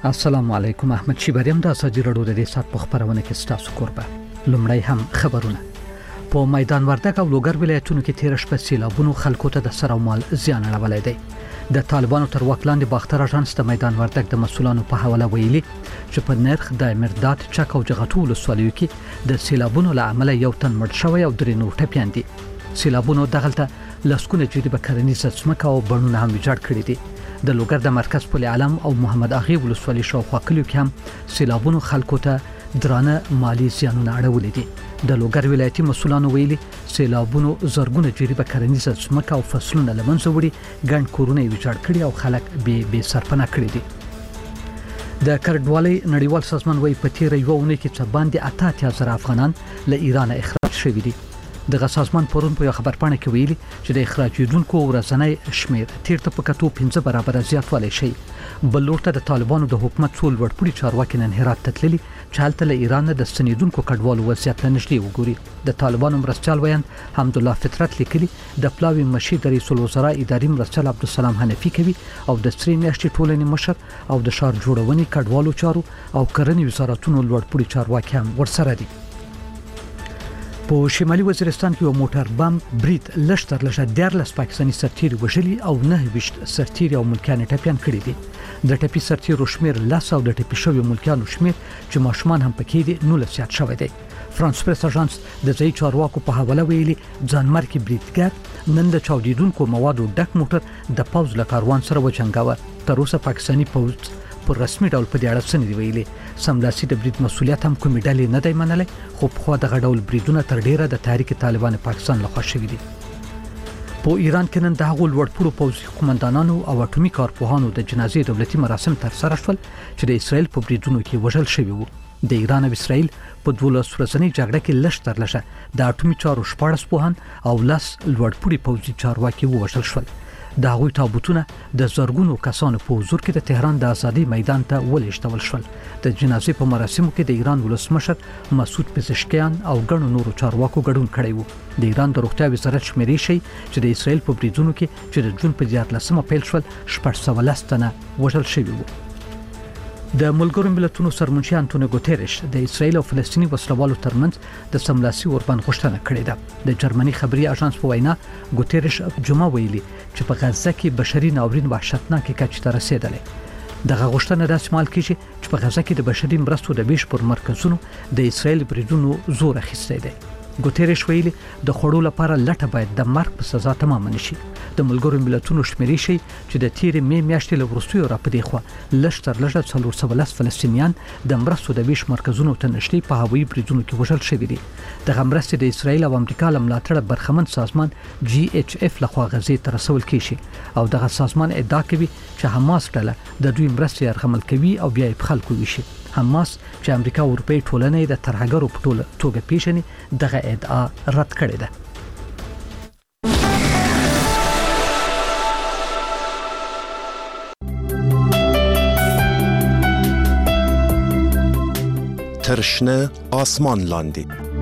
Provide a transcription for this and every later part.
السلام علیکم. احمد شیبریم د ازادي رادیو د دې سات په خبرونه کې ستاسو قربه. لومړی هم خبرونه. په میدان وردګ او لوګر ولایتونو کې تیر شپه سیلابونو خلکو ته د سر او مال زیان اړولی دی. د طالبانو تر واک لاندې باختر اژانس د میدان وردګ د مسولانو په حواله ویلي چې په نرخ د مرداد چک او جغتو ولسوالیو کې د سیلابونو له امله یو تن مړ شوی او درې نور ټپیان دي. سیلابونو دغلته لسکونه جریبه کرنیزه ځمکه او بڼونه هم ویجاړ کړي دي. د لوګر د مرکز پل عالم او محمد اغي ولسوالۍ شاوخوا کلیو کې هم سیلابونو خلکو ته درانه مالی زیانونه اړولي دي. د لوګر ولایتي مسولانو ویلي سیلابونو زرګونه جریبه کرنیزه ځمکه او فصلونه له منځه وړي، ګڼ کورونه یې ویجاړ کړي او خلک بې سرپناه کړي دي. د کډوالۍ نړیوال سازمان وايي په تیر یو اونۍ کې څه باندې 88,000 افغانان له ایران اخراج شوي دي. دغه سازمان پرون په خبرپاڼه کې ویلي چې د اخراجیدونکو ورځنی شمیر تیر ته په کتو 5 برابر زیاتوالی شي. بل لور ته د طالبانو د حکومت څو لوړپوړي چارواکي نن هرات ته تللي چې هلته له ایران د ستنیدونکو کډوالو وضعیت له نږدې وګوري. د طالبانو مرستیال ویاند حمدالله فطرت لیکلي د پلاوي مشي د رئیس الوزرا اداري مرستیال عبدالسلام حنفي کوي او د سری میاشتې ټولنې مشر او د ښار جوړونې کډوالو چارو او کرنې وزارتونو لوړپوړي چارواکي هم ورسره دي. په شمالي وزیرستان کې یو موټر بم برید لشتر لشه 14 پاکستاني سرتیري وژلي او 29 سرتیري او ملکیان ټپیان کړي دي. د ټپي سرتیرو شمیر 10 او د ټپي شویو ملکیانو شمیر چې ماشومان هم پکې دي 19 زیات شوی دی. فرانس پریس اژانس د ځای چارواکو په حواله ویلي ځانمرګي بریدګر نن د چاودیدونکو موادو ډک موټر د پوز له کاروان سره وجنګاوه. تر اوسه پاکستاني پوز پر رسمي ډول په دې اړه څه نه دی ویلي. سملاسي د برید مسولیت هم کومې ډلې نه دی منلی، خو پخوا دغه ډول بریدونه تر ډیره د تحریک طالبان پاکستان لخوا شوي دي. په ایران کې نن د هغو لوړپوړو پوځي قومندانانو او اټومي کارپوهانو د جنازې دولتي مراسم ترسره شول چې د اسرائیل په بریدونو کې وژل شوي وو. د ایران او اسرائیل په 12 ورځنۍ جګړه کې لشتر لشه د اټومي چارو 14 پوهان او 10 لوړپوړي پوځي چارواکي ووژل شول. د هغوی تابوتونه د زرګونو کسانو په حضور کې د تهران د ازادۍ میدان ته ولېږدول شول. د جنازې په مراسمو کې د ایران ولسمشر مسعود پزشکیان او ګڼو نورو چارواکو ګډون کړی وو. د ایران د روغتیا وزارت شمیرې شي چې د اسرائیل په بریدونو کې چې د جون په 14 پیل شول 410 تنه وژل شوي وو. د ملګرو ملتونو سرمنشي انټونیو ګوتریش د اسرائیل او فلسطیني وسلوالو ترمنځ د سملاسي اوربند غوښتنه کړې ده. د جرمني خبري اژانس په وینا ګوتریش جمعه ویلي چې په غزه کې بشري ناورین وحشتناک کچې ته رسیدلی. دغه غوښتنه داسې مال کیږي چې په غزه کې د بشري مرستو د ویش پر مرکزونو د اسرائیل بریدونو زور اخیستی دی. ګوتریش ویلي د خوړو لپاره لټه باید د مرګ په سزا تمام نشي. د ملګرو ملتونو شمیرې شي چې د تیر می میاشتې له وروستیو راپدې خو لشتر لږه 417 فلسطینیان د مرستو د ویش مرکزونو ته نشټي په هوایي بریدونو کې وژل شوي دي. دغه مرستې د اسرائیل او امریکا له ملاتړه برخمن سازمان GHF لخوا غزې ته رسول کیږي او دغه سازمان ادعا کوي چې حماس ډله د دوی مرستې ارغمل کوي او بیا یې په خلکو ویشي. حماس چې امریکا او اروپای ټولنې د ترهګرو په توګه پیژني دغه ادعا رد کړې ده. ترشنه آسمان لاندې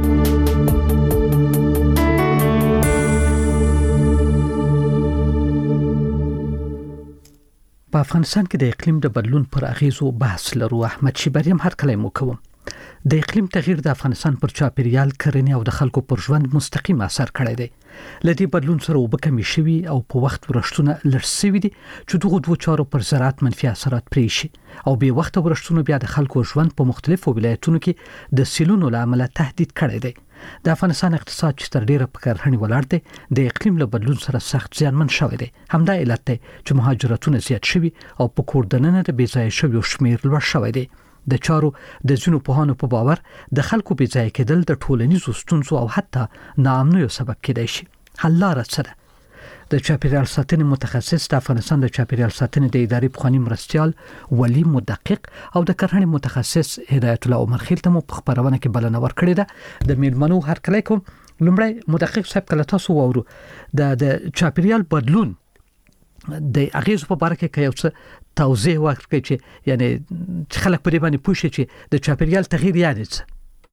په افغانستان کې د اقلیم د بدلون پر اغیزو بحث لرو. احمد شیبریم هر کله مو کوم. د اقلیم تغییر د افغانستان پر چاپیریال، کرنې او د خلکو پر ژوند مستقیم اثر کړی دی. لدی بدلون سره وبکمې شوي او په وخت ورښتونه لږ شوي دي چې دغه دوه چارو پر زراعت منفي اثرات پرې شي او به وخت ورښتونه بیا د خلکو ژوند په مختلفو ولایتونو کې د سیلونو لامل تهدید کړی دی. د افغانستان اقتصاد چې تر ډیره په کرهڼې ولاړ دی د اقلیم له بدلون سره سخت زیانمن شوی دی. همدا علت دی چې مهاجرتونه زیات شوي او په کور دننه د بې ځایه شویو شمیر لوړ شوی دی. د چارو د ځینو پوهانو په باور د خلکو بې ځایه کېدل د ټولنیزو ستونزو او حتی ناامنیو سبب کېدای شي. حل لاره څه ده؟ د چاپیریال ساتنې متخصص د افغانستان د چاپیریال ساتنې د ادارې پخوانی مرستیال ولی مدقق او د کرهڼې متخصص هدایت الله عمر خیل ته مو په خبرونه کې بلنه ورکړې ده. د میلمنو هرکلی کوم. لومړی مدقق صاحب کله تاسو وورو د چاپیریال بدلون د اغیزو په اړه کې یو څه توضیح ورکړئ چې یعنی خلک په دې باندې پوه شي چې د چاپیریال تغییر یعنی څه.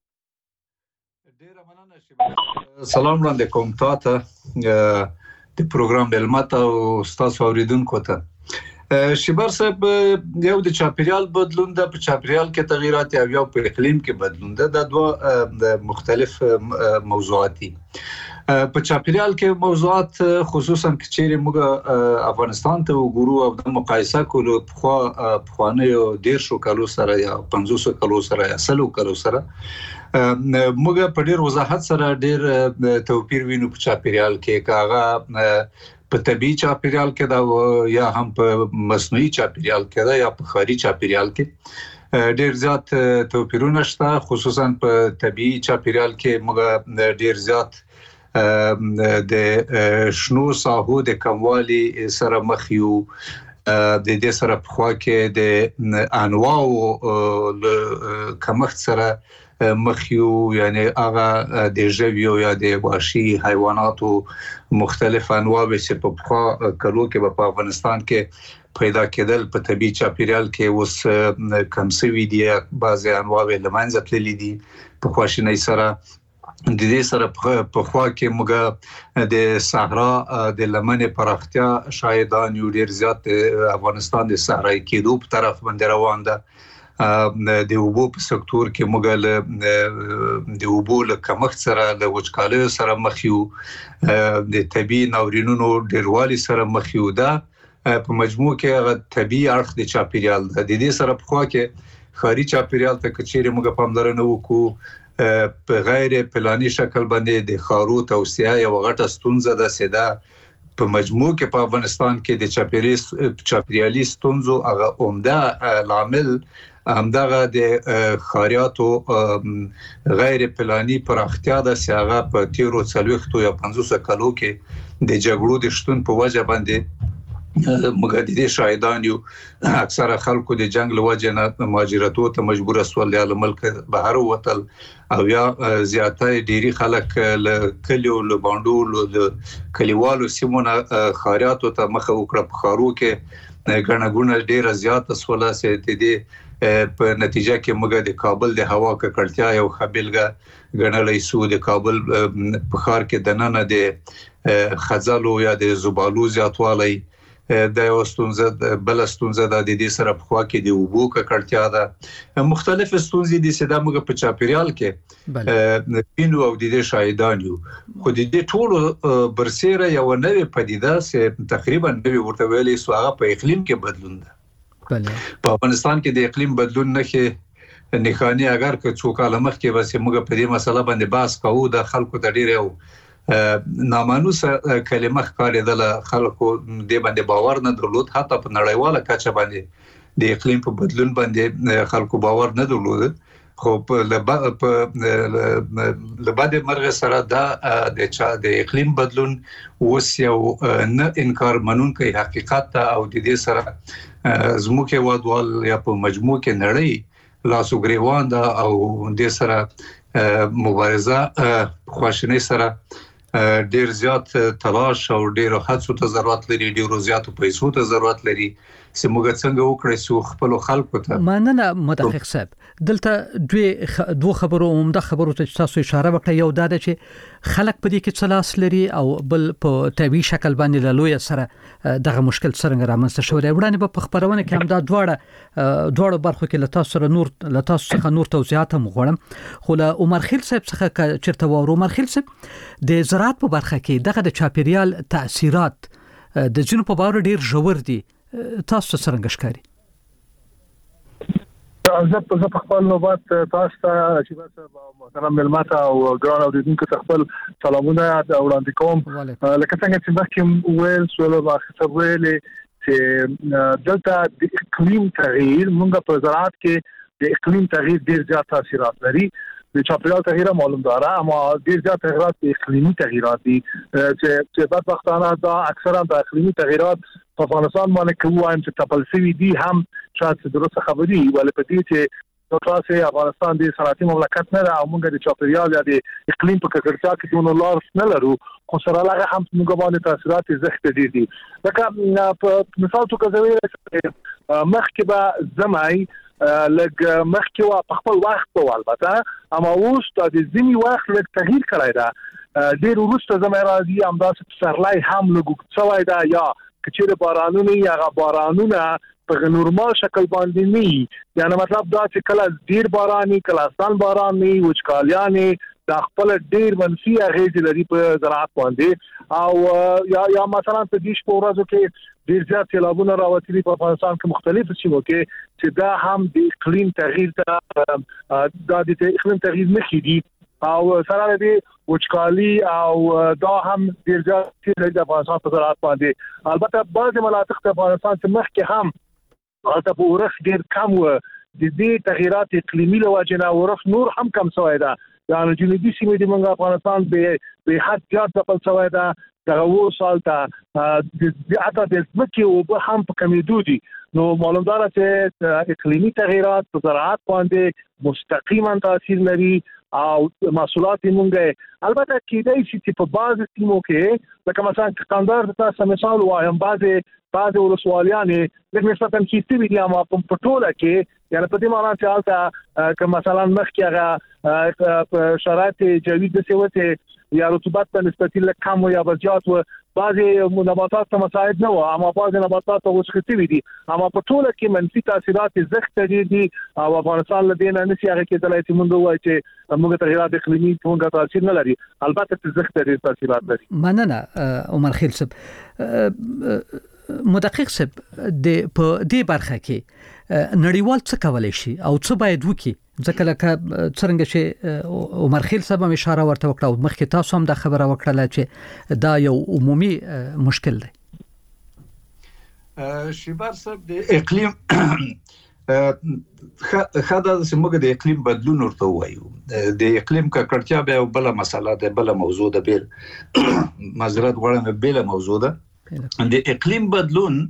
سلام وړاندې کوم تاسو د پروګرام ملمت او تاسو اوریدونکو ته. شبر صاحب یو د چاپیریال بدلون د په چاپیریال کې تغیرات یو په اقلیم کې بدلون د دوه مختلف موضوعات دي. په چاپیریال کې موضوعات خصوصا چې موږ افغانستان ته وګورو او د مقایسه کولو په 10 کالو سره یا 500 کالو سره یا 100 کالو سره موږ په ډیر وضاحت سره ډیر توپیر وینو په چاپیریال کې کاغه په طبيعي چاپیریال کې دا یا هم په مصنوعي چاپیریال کې دا یا په خارجي چاپیریال کې ډیر زیات توپیرونه شته. خصوصا په طبيعي چاپیریال کې موږ ډیر زیات د شنو ساحو د کموالي سره مخ یو د دې سره په خوا کې د انواعو کمښت سره مخ یو یعنی هغه د ژویو یا د وحشي حیواناتو مختلف انواع چې په خوا کلو کې په افغانستان کې پیدا کېدل په طبيعي چاپیریال کې اوس کم سوي دي. بعضي انواع له منځه تللي دي په خواشینۍ سره. د دې سره په خوا کې موږ د صحرا د لمنې پراختیا شاهدان یو ډیر زیات افغانستان د صحرایي کېدو په طرف باندې روان ده. د اوبو په سکتور کې موږ د اوبو له کمښت سره له وچکالۍ سره مخ یو د طبيعي ناورینونو ډیروالي سره مخ یو ده. په مجموع کې هغه طبيعي اړخ د چاپیریال ده. د دې سره په خوا کې خارجي چاپیریال ته کچېره موږ پاملرنه وکړو په غیر پلاني شکل باندې د خارو توسعه یو غټه ستونزه ده. سیده په مجموع کې په افغانستان کې د چاپیریالي ستونزو هغه عمده عامل همدغه د خاریاتو غیر پلاني پراختیا ده چې هغه په 13 یا 500 کالو کې د جګړو د شتون په وجه باندې موږ د دې شاهدان یو. اکثره خلکو د جنگ له وجه نه مهاجرتو ته مجبور شول یا ملک بهر وتل او یا زیاتې ډيري خلک له کلیو له باندو له کلیوالو سیمونه خاریاتو ته مخه وکړه. په خارو کې غنغونه ډیره زیاته سوله سي دي په نتیجه کې موږ د کابل د هوا ککړتیا یو خبلګه غنلې سو. د کابل په خار کې د نن د خزالو یا د زبالو زیاتوالی د واستونزه بلستونزه د دې سره په خوا کې د اوبو ککړتیا ده. مختلف ستونزې دي چې د موږ په چاپیریال کې پینو او د دې شاهدان یو. خو د دې ټولو برسېره یو نوې پدیده چې تقریبا نوې ورته ویلې سو هغه په اقلیم کې بدلون ده. په افغانستان کې د اقلیم بدلون نه نښانه اگر که څوک علامه کې واسه موږ په دې مسله باندې بحث کوو د خلکو د ډیره نامانوسه کلمه ښکارېدله. خلکو دې باندې باور نه درلود. حتی په نړیواله کچه باندې د اقلیم په بدلون باندې خلکو باور نه درلود. خو په لباده مرغ سره د اقلیم بدلون اوس یو نه انکار منونکی حقیقت ته او د دې سره زموږ وادوال یا په مجموع کې نړۍ لاسو ګریوان ده او د سره مبارزه خواشینۍ سره ډیر زیات تلاش او ډیر هڅو ته ضرورت لري. ډیر زیات پیسو ته ضرورت لري چې موږ څنګه وکړو چې خپل خلکو ته مننه مدقق صاحب. دلته دوه خبرو عمده خبرو ته تاسو اشاره وکړه. یو دا ده چې خلک په دې کې څلاس لري او بل په طبيعي شکل باندې له لوی سره دغه مشکل څنګه رامنځته شوی. وړاندې په خبرونه کې هم دا دواړه برخو کې له تاسو څخه نور توضیحات هم غواړم. خو له عمر خیل صاحب څخه چرته وورو. عمر خیل صاحب د زراعت په برخه کې دغه د چاپیریال تاثیرات د جنو په باور ډیر ژور دي. تاسو څنګه ښکاري؟ زه په خپل نوبت تاسو ته چې تاسو محترم ملمت او ګران اوریدونکو ته خپل سلامونه وړاندې کوم. لکه څنګه چې مخکې ویل سول واخصه ویلې چې دلته د اقلیم تغییر موږ په زراعت کې د اقلیم تغییر ډیر زیات تاثیرات لري. د چاپیریال تغییر معلوم داره اما ډیر زیات تغیرات اقلیمی تغیرات دي چې بدبختانه دا اکثرا د اقلیمی تغیرات په افغانستان باندې کوم چې تپلسوي دي هم شاید درسته خبري ولې په دې چې تاسو افغانستان د صنعتي مملکت نه او موږ د چاپیریال یا د اقلیم په ککړتیا کې دونه لار نه لرو. خو سره هغه هم موږ باندې تاثیرات زیات دي. لکه په مثال توګه زوی مخکې به زمای لګ مخکې وا په خپل وخت په البته اما اوس د ځینی وخت لګ تغییر کړی دا ډیر وروسته زمای راځي همداسې سرلای هم لګو څوای دا یا کچېره بارانونه یا بارانونه په نورمال شکل باندې نه یعنی مطلب دا چې کله ډیر باراني کله آسان باراني وچکالیانه د خپل ډیر منفي اغیز لري په زراعت باندې او یا مثلا په دې شپه ورځو کې ډیر زیات سیلابونه راوتلي په افغانستان کې مختلف سیمو کې چې دا هم د اقلیم تغییر ته د اقلیم تغییر نه کیدي او سره دې وچکالي او دا هم ډیر زیات د افغانستان په زراعت باندې البته بعض مناطق د افغانستان څخه مخکې هم البته په ورخ ډیر کم و د دې تغیرات اقلیمي له وجې نه ورخ نور هم کم شوی دا یعنی جنوبي سیمې د منځ افغانستان به حد زیات ځپل شوی دا دغه سال ته د اته د ځمکې او به هم په کمیدو دي نو معلوم ده چې اقلیمي تغیرات په زراعت باندې مستقیما تاثیر لري او محصولات مونږه البته کېدای شي چې په بعض سیمو کې لکه مثلا کندهار تاسو مثال وایم بعض ولسوالیانې لکه مثلا کیسې وی دي اما په ټوله کې یعنی په دې معنی چې حالت که مثلا مخکې هغه شرایط جوی د سیوته یا رطوبت په نسبت له کم یا زیات و بعضی نباتات ته مساعد نه و اما بعضی نباتات وسختي وي دي اما په ټوله کې منفي تاثیرات زخت دي او افغانستان له دینه نشي هغه کې دلایل چې مونږ وایي چې موږ تغیرات اقلیمي څنګه تاثیر نه لري البته زخت دي تاثیرات لري مننه عمر خیل صاحب مدقق صاحب د په دې برخه کې نړیوال څه کولای شي او څه باید وکړي ځکه لکه څنګه چې عمر خیل صاحب هم اشاره ورته وکړه او مخکې تاسو هم د خبره وکړه چې دا یو عمومي مشکل دی شیبار صاحب د اقلیم خاطر چې موږ د اقلیم بدلون ورته وایو د اقلیم ککړتیا به بل مسله ده بل موضوع ده بیل معذرت غواړم بیل موضوع ده د اقلیم بدلون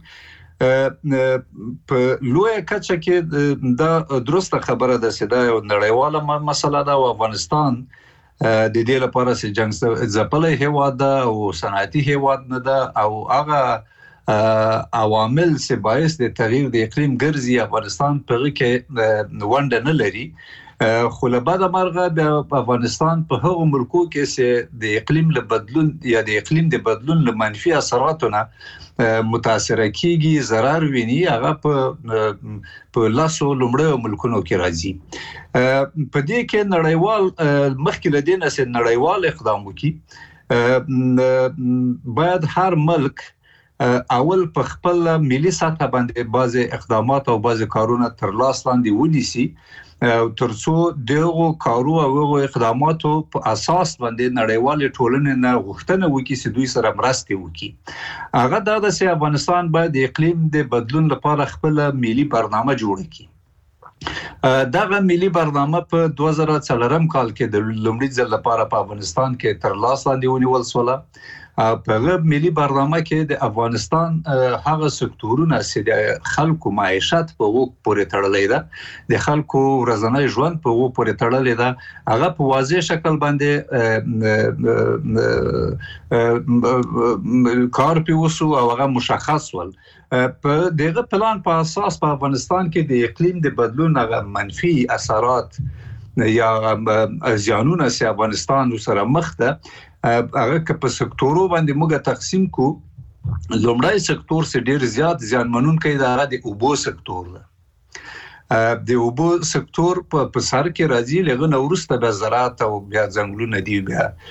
په لوی کچه کې دا درسته خبره ده چې دا یو نړیواله مسله ده او افغانستان د دې لپاره چې جنگ ځپلې هیواد ده او صنعتي هیواد نه ده او هغه عوامل چې باعث د تغییر د اقلیم ګرځي افغانستان په کې ونډه نه لري خو له بعد مرغه د افغانستان په هغو ملکو کې چې د اقلیم له بدلون یا د اقلیم د بدلون له منفي اثراتونه متاثر کیږي ضرر ویني هغه په لاسو لومړی ملکونو کې راځي په دې کې نړیوال مخکې لدینه چې نړیوال اقدام وکړي باید هر ملک اول په خپل ملي سطح باندې بعضي اقدامات او بعضي کارونه تر لاس لاندې ونیسي ترڅو دغه کارو او اقداماتو په اساس باندې نړیوال ټولنې نه غوښتنه وکړي چې دوی سره مرسته وکړي هغه دا چې افغانستان باید د اقلیم د بدلون لپاره خپل ملي برنامه جوړ کړي دغه ملي برنامه په 2004 کال کې د لومړي ځل لپاره په افغانستان کې تر لاس لاندې ونیول شوه په ملي برنامه کې د افغانستان هغه سکتورونه چې د خلکو معیشت په وګ پورې تړلې ده د خلکو ورځنی ژوند په وګ پورې تړلې ده هغه په واضح شکل باندې کار پیوسو او هغه مشخص ول په دغه پلان په اساس په افغانستان کې د اقلیم د بدلون هغه منفي اثرات یا زیانونه چې افغانستان سره مخ ده هغه که په سکتورو باندې موږ تقسیم کو لومړی سکتور چې ډیر زیات زیانمنونکی دی هغه د اوبو سکتور ده د اوبو سکتور په سر کې راځي لغه نورسته به زراعت او بیا ځنګلونه دی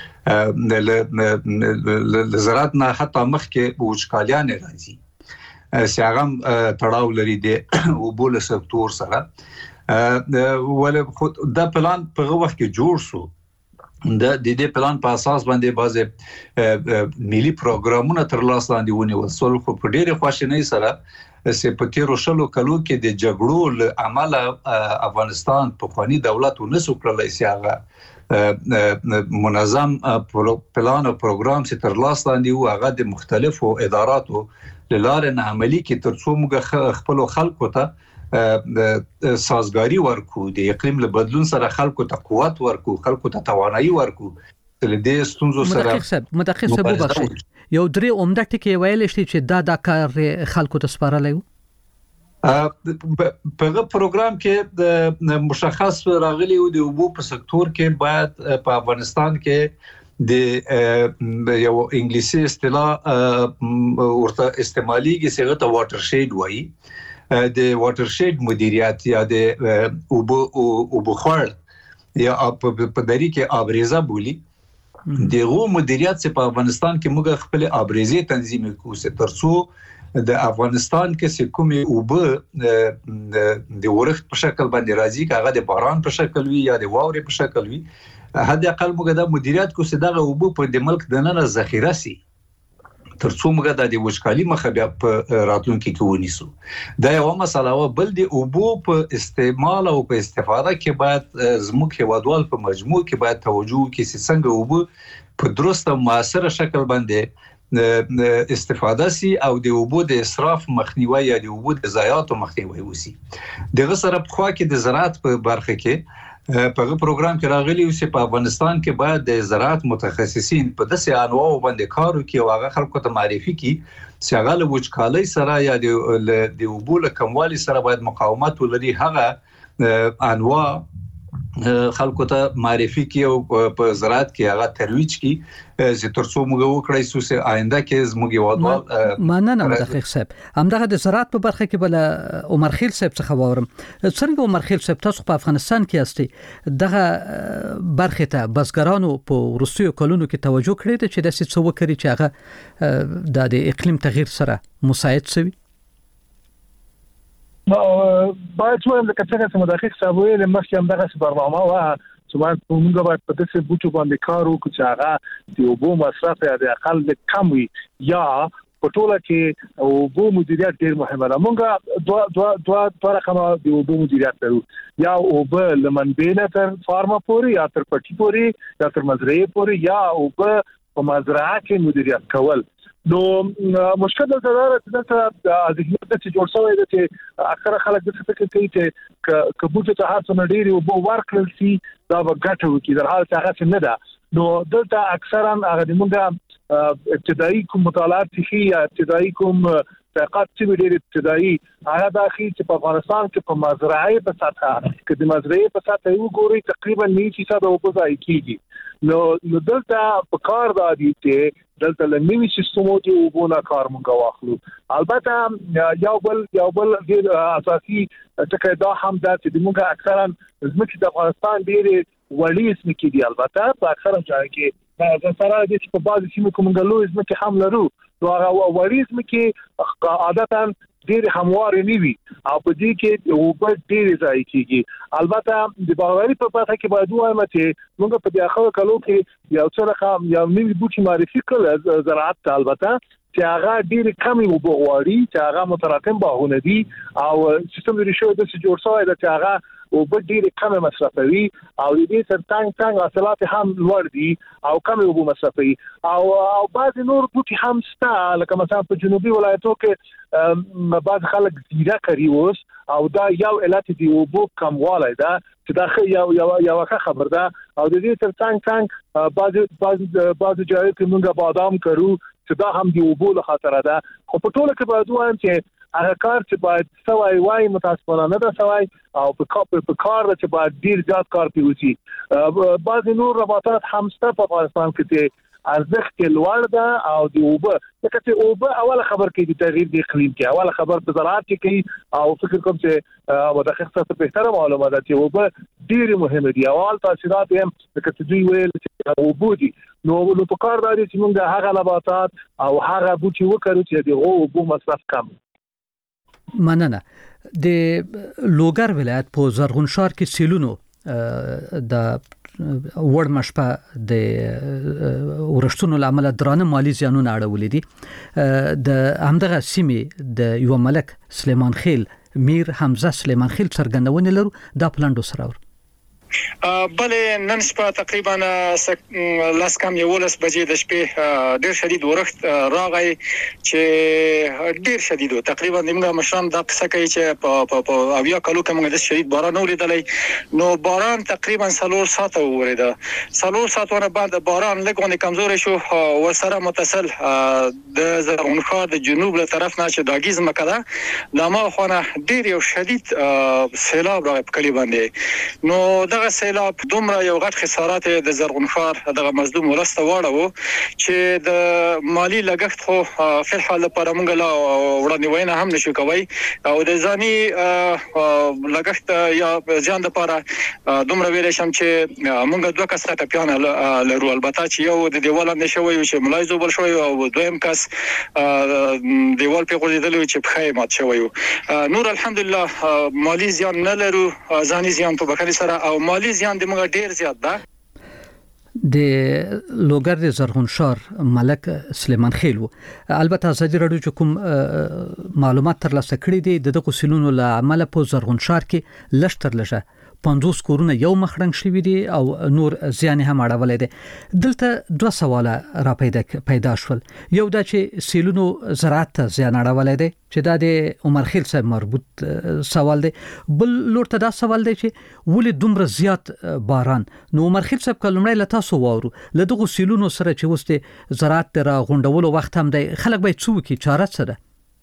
بیا زراعت نه حتی مخکې وچکالیان راځي چې هغه تړاو لري د اوبو سکتور سره ول دا پلان په وخت کې جوړ شو د دې پلان په اساس باندې بعضه ملي پروګرامونه تر لاس لاندې ونیول سول خو په ډېر خواشینۍ سره چې په تیرو شلو کلو کې د جګړو له امله افغانستان په خواني دولت ونسو کړلای شي هغه منظم پلان او پروګرام چې تر لاس لاندې و هغه د مختلفو اداراتو لاره نه عملی کې ترڅو موږ خپل خلکو ته سازګاری ورکو د اقلیم له بدلون سره خلکو ته قوت ورکو خلکو ته توانایي ورکو د دې ستونزو سره مدقق وبخښي یو درې عمده ټکي ویل شي چې دا کار خلکو ته سپارلی و په پروګرام کې د مشخص راغلي او د اوبو په سکتور کې باید په افغانستان کې د یو انګلیسي اصطلاح ورته استعماليږي چې هغه ته واټر شید وایي د واټر شید مدیریت یا د وبخور یا په دری کې آبریزه بولی دغه مدیریت چې په افغانستان کې موږ خپل آبریزه تنظیم کوو چې ترڅو د افغانستان کې کومي د ورښت په شکل باندې راځي هغه د باران په شکل وي یا د واورې په شکل وي هدا اقل موږ د مدیریت کوو چې دغه وبو په د ملک د نن ذخیره سي ترڅو موږ د وچکالي مخه بیا په راتلونکي کې ونیسو دا یو مسله و بل د اوبو په استعمال او په استفاده کې باید زموږ هیوادوال په مجموع کې باید توجه وکړي چې څنګه اوبو په درست او موثر شکل باندې استفاده سي او د اوبو د اسراف مخنیوي یا د اوبو د ضایعاتو مخنیوي وسی دغه سره په خوا کې د زراعت په برخه کې په پروګرام کې راغلی او چې په افغانستان کې باید د زراعت متخصصین په داسې انواع باندې کار وکړي او هغه خلکو ته معرفي کړي چې هغه له وچکالۍ سره یا د اوبو له کموالي سره باید مقاومت ولري هغه انواع خلکو ته معرفي کړي او په زراعت کې هغه ترویج کړي چې ترڅو موږ وکړای شو چې آینده کې زموږ یوادوال مننه مدقق صاحب همدغه د زراعت په برخه کې بل عمر خیل صاحب څخه واورم څنګه عمر خیل صاحب تاسو په افغانستان کې یاستئ دغه برخه ته بزګرانو په وروستیو کلونو کې توجه کړې ده چې د څه وکړي چې هغه د اقلیم تغییر سره مساعد شي باید وایم د کتنه چې مدقق صاحب ویل مخکې هم دغه برنامه وا چې موږ باید په داسې بوټو باندې کار وکړو چې هغه د اوبو مصرف یا د اقل کم وي یا په ټوله کې اوبو مدیریت ډیر مهمه ده موږ دوه رقمه د اوبو مدیریت لرو یا اوبه لمنبې نه تر فارما پورې یا تر پټي پورې یا تر مزرعې پورې یا اوبه په مزرعه کې مدیریت کول نو مشکل دا چې ذهنیت چې جوړ شوی دی چې اکثره خلک د څه فکر کوي چې کبوټه ته هڅه نډيري او بو ورکل سي دا وګټو کې در حال څنګه چې نه ده نو دلته اکثرا هغه موږ ابتدایي کوم مطالعات شي یا ابتدایي کوم تحقیقات چې ډېر ابتدایي هغه د اخی چې په افغانستان کې په مزرعه په سطح کې د مزرعه په سطح یو ګوري تقریبا 9% او په ځای کېږي نو دلته په کار د دي چې دلته لنوي سیستمو ته وبونه کار مونږ واخلو البته یو بل ډیر اساسي ټکی دا هم دا چې موږ اکثرا زموږ د افغانستان ډیر وړي اسم کې دي البته په اکثرا ځای کې دا سره د په بعض سیمو کوم غلو اسم کې هم لرو نو هغه وړي اسم کې عادتا ډیر هموار نیوي او په دې کې اوبه ډیر ځای کیږي البته د باغوالۍ په برخه کې باید وایم چې موږ په دې اخر کلو کې یو څه رقم یو نوی بوټي معرفي کړل زراعت البته چې هغه ډیر کمی اوبه غواړي چې هغه متراکم باغونه دي او سیستم لري شو د جوړ شوی د چې هغه او په ډیر کم مصرفوي او دې تر څنګ حاصلات هم لوړ دي او کم اوبه مصرفوي او بعض نور بوټي هم شته لکه مثلا په جنوبي ولایتو کې بعض خلک زیره کوي اوس او دا یو علت دی اوبو کموالی ده چې دا یو خبر ده او د دې تر څنګ بعض ځایو کې موږ بادام کرو چې دا هم دی اوبو له خاطر ده خو په ټوله کې باید وایم چې هغه کار چې باید سوای وای متاسفانه نه ده سوای او په کار چې باید ډیر زیات کار پیوځي بعض نور نباتات هم شته په افغانستان کې ارزښت لوړ ده او د اوبه لکه چې اوبه اوله خبر کې د تغییر د اقلیم کې اوله خبر په زراعت کې کوي او فکر کوم چې مدقق څه په احترام معلومات ده چې اوبه ډیر مهمه دي اول تاثیرات هم لکه چې دوی ویل چې اوبه دي نو په کار دا دي چې موږ هغه نباتات او هغه بوټي وکړو چې د اوبو مصرف کم مننه د لوګر ولایت په زرغونشار کې سیلونو د وړمشپه د ورښتونو لامل درانه مالی زیانونه اړولې دي د همدغه سیمې د یو ملک سلیمان خیل میر حمزه سلیمان خیل څرګندونه لرو د پلاندو سره بله نن شپه تقریبا لاس کم 11 بجې د شپې ډیر شدید ورښت راغی چې ډیر شدید تقریبا موږ مشران دا څه کوي چې په اویا کلو کې موږ د شدید باران ولیدلې نو باران تقریبا 3 ساعته وریده 3 ساعتونه بعد باران لګونه کمزوري شو او سره متصل د زرغونخوا د جنوب له طرف نه چې داګیز مکه ده لامه خونه ډیر یو شدید سیلاب راغی په کلی باندې نو دا دغه سیلاب دومره یو غټ خسارات د زرغونخار دغه مظلوم ولسته واړو چې د مالی لګښت خو په حال لپاره مونږ لا وړاندوینه هم نشو کوي او د ځاني لګښت یا ځان لپاره دومره ویل شم چې مونږ دوه کسه ټپیان لرو البته چې یو د دیوال نه شوی چې ملایزو بل شوی او دویم کس دیوال په غوړېدل چې په خیمات شوی نور الحمدلله مالی زیان نه لرو ځاني زیان په بخښنې سره او مالی زیان د موږ ډیر زیات ده د لوګر د زرغونشار ملک سلیمان خیل البته ازادي رادیو چې کوم معلومات ترلاسه کړي دي دغه سیلونو له عمله په زرغونشار کې لشتر لشه 50 کورونه یو مخړنګ شوی دي او نور زیان هم اړولې دي دلته دوه سواله را پیدا شول یو دا چې سیلونو زراعت ته زیان اړولې دي چې دا د عمر خیل سره مربوط سوال دی بل لور ته دا سوال دی چې ولې دومره زیات باران نو عمر خیل صاحب کلمړی لته سو وورو لدغه سیلونو سره چې وسته زراعت را غونډولو وخت هم دی خلک به څو کی چاره سره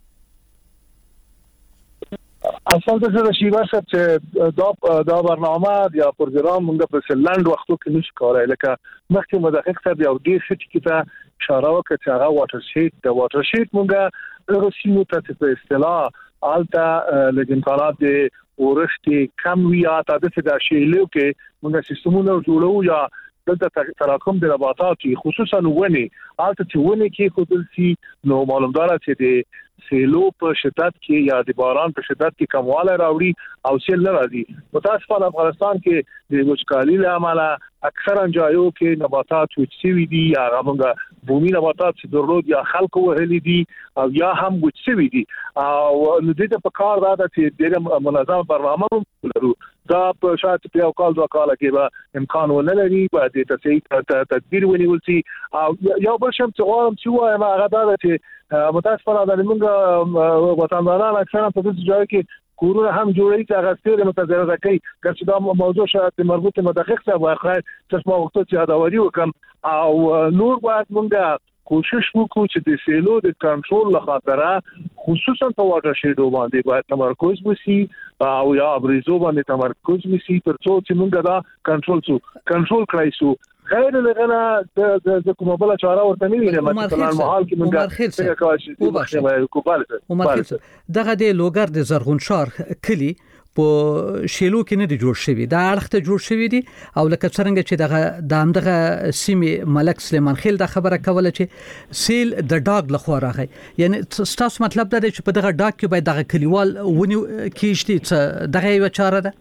اصل د شیوا صاحب چې دا برنامه یا پروګرام موږ په سلند وختو کې نشو کولای لکه مخکې مدقق صاحب یو ډیر څه کې ته اشاره وکړه چې هغه واټر شیټ موږ رسمو ته په اصطلاح الته لګنکارات د ورشتي کم ویا ته د څه د شیلو کې موږ سیستمونه جوړو یا دلته تراکم د نباتات خصوصا ونی الته چې ونی کې خودل سي نو معلومدار چې د سیلو په شدت کې یا د باران په شدت کې کمواله راوړي او سیل نه راځي متاسفانه افغانستان کې د وچکالي له امله اکثرا ځایو کې نباتات وچسوي دي یا هغه بومي نباتات چې درلود یا خلق وهلي دي او یا هم وچسوي دي او نو د دې په کار دا چې د منظم برنامه لرو دا په شاته په اوقال دوه کال کې به امکان ولري به د تصحیح تدبیر ونیول شي او یو بل شم چې غواړم چې وایم هغه دا چې متاسفانه د موږ وطنداران اکثرا په دې ځای کې کورونه هم جوړي چې هغه ستاره متضرره کوي چې دا موضوع شاته مربوطه مدقق څه واخره چې ما وخت چې یادوري وکم او نور باید موږ کوشش وکړو چې د سیلو د کنټرول لپاره خصوصا په واټر شیډو باندې باید تمرکز وشي او یا ابریزو باندې تمرکز وشي ترڅو چې موږ دا کنټرول کړای شو غیر لغنا د کومه بل چاره ورته نه ویل مثلا محال کې موږ کومه دغه د لوګر د زرغونشار کلی په شیلو کې نه دی جوړ شوی دا اړخته جوړ شوی دی او لکه څنګه چې دغه سیمه ملک سلیمان خیل د خبره کوله چې سیل د ډاګ لخوا راغی یعنی تاسو مطلب دا دی چې په دغه ډاګ کې باید دغه کلیوال ونی کیشتي دغه یو چاره ده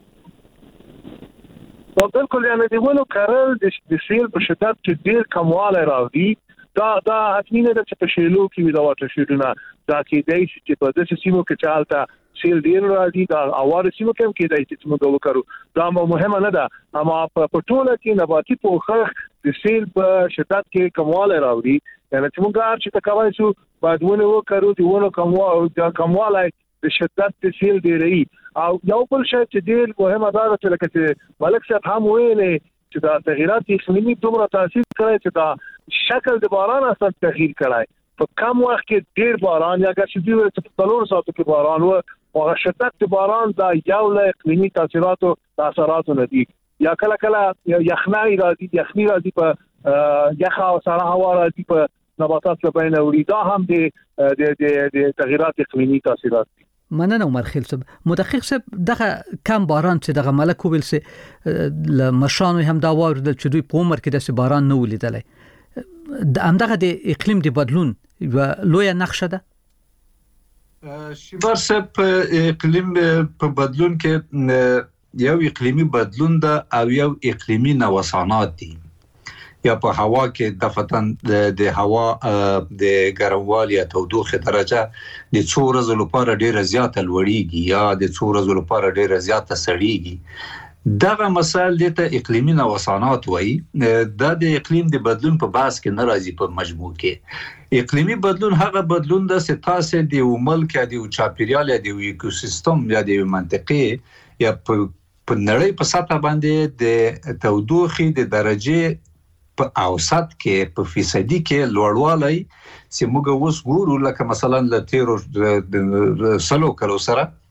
بالکل یعنی دیونو کارل د سیل په شدت کې ډیر کمواله راوړي دا حتمینه ده چې په شیلو کې دا واټر شیډونه دا کې دای چې په داسې سیمو کې چالتا سیل ډیر راځي دا اواره سیمو کې کې دای چې موږ وکړو دا مهمه نه ده اما په ټوله کې نباتي پوښښ د سیل په شدت کې کمواله راوړي یعنی چې موږ چې تکوای شو باید ونه وکړو دی ونه کمواله د شدت د سیل ډیری او یو بل شی چې ډیر مهمه ده چې لکه چې ملک صاحب هم ویلې چې دا تغیرات اقلیمي دومره تاثیر کوي چې دا شکل د باران اصلا تغییر کوي په کم وخت کې ډیر باران یا چې دوی په څلور ساعتو کې باران او شدت د باران دا یو له اقلیمي تاثیراتو نه دي یا کله یخنۍ راځي په یخه او سړه هوا راځي په نباتات په بین وړي دا هم د تغیرات اقلیمي تاثیرات دي مننه عمر خیل صاحب مدقق صاحب دغه کم باران چې دغه ملک ویل سي لمشانو هم دا واردل چې دوی په عمر کې د باران نه ولیدلې همدغه د اقلیم د بدلون و لوی نقشه ده شیبار صاحب اقلیم په بدلون کې یو اقلیمی بدلون ده او یو اقلیمی نوسانات دي یا په هوا کې دفتن د هوا د ګرموالي او تودوخه درجه د څو ورځې لپاره ډیره زیاته لوړیږي یا د څو ورځې لپاره ډیره زیاته سړیږي دغه مسائل د اقلیمی نوسانات وایي د اقلیم د بدلون په بحث کې ناراضي په مجموع کې اقلیمی بدلون هغه بدلون د ستاسو د ملک یا د چاپیریال یا د ایکوسیستم یا د منطقې یا په نړۍ په سطح باندې د تودوخه د درجه په اوسط کې په فیصدي کې لوړوالی چې موږ اوس ګورو لکه مثلا ل 13 سلو کلو سره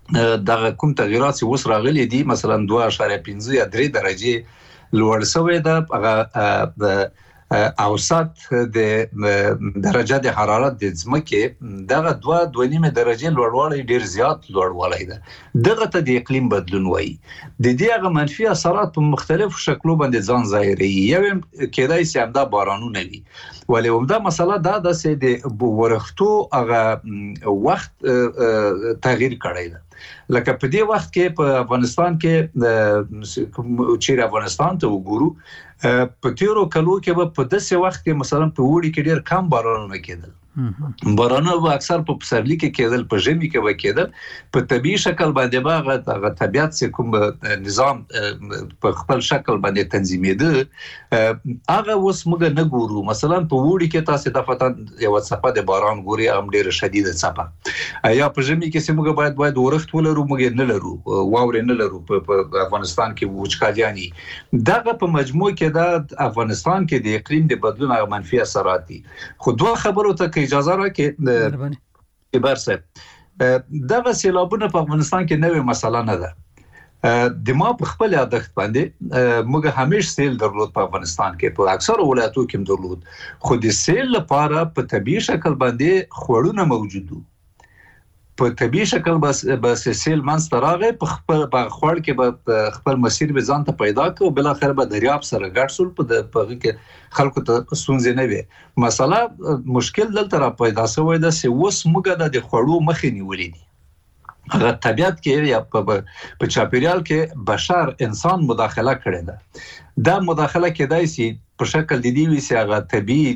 دغه کوم تغیرات چې اوس راغلي دي مثلا 2.5 یا 3 درجه لوړ شوی ده هغه اوسط د درجه د حرارت د ځمکې دغه 2.5 درجه لوړوالی ډیر زیات لوړوالی ده دغه ته د اقلیم بدلون وایي د دې هغه منفي اثرات په مختلفو شکلو باندې ځان ظاهري یو کېدای شي همدا بارانونه وي ولې همدا مسله دا ده چې د ورښتو هغه وخت تغییر کړی ده لکه په دې وخت کې په افغانستان کې چې افغانستان ته وګورو په تیرو کلو کې په داسې وخت کې مثلا په وړي کې ډیر کم بارانونه کېدل بارانونه اکثر په پسرلي کې کېدل په ژمي کې وکېدل په طبيعي شکل باندې باغ طبيعت څخه کوم نظام په خپل شکل باندې تنظیمېده هغه اوس موږ نه ګورو مثلا په وړي کې تاسو د فتن یو څپه د باران ګوري هم ډیر شدیده څپه یا په ژمي کې چې موږ باید ورښت ولرو موږ نه لرو واورې نه لرو په افغانستان کې وچکالیانی دغه په مجموع کې د افغانستان کې د اقلیم د بدلون هغه منفي اثرات دي خو دوه خبرو ته اجازه راکړئ برسه دغه سیلابونه په افغانستان کې نوې مسله نه ده د ما په خپل عادت باندې موږ همیشه سیل درلود په افغانستان کې په اکثر ولایتونو کې درلود خو د سیل لپاره په طبيعي شکل باندې خوړونه موجودو په طبيعي شکل بس سیل منځ ته راغی په خپل خوړ کې به خپل مسیر به ځان ته پیدا کړ او بل اخر به دریاب سره ګډ شول په دغه کې خلکو ته ستونزې نه وي مسله مشکل دلته را پیدا شوی ده چې اوس موږ د خوړو مخې نیولې دي هغه طبيعت کې یا په چاپیریال کې بشر انسان مداخله کړې ده دا مداخله کېدای شي په شکل د دې وی چې هغه طبيعي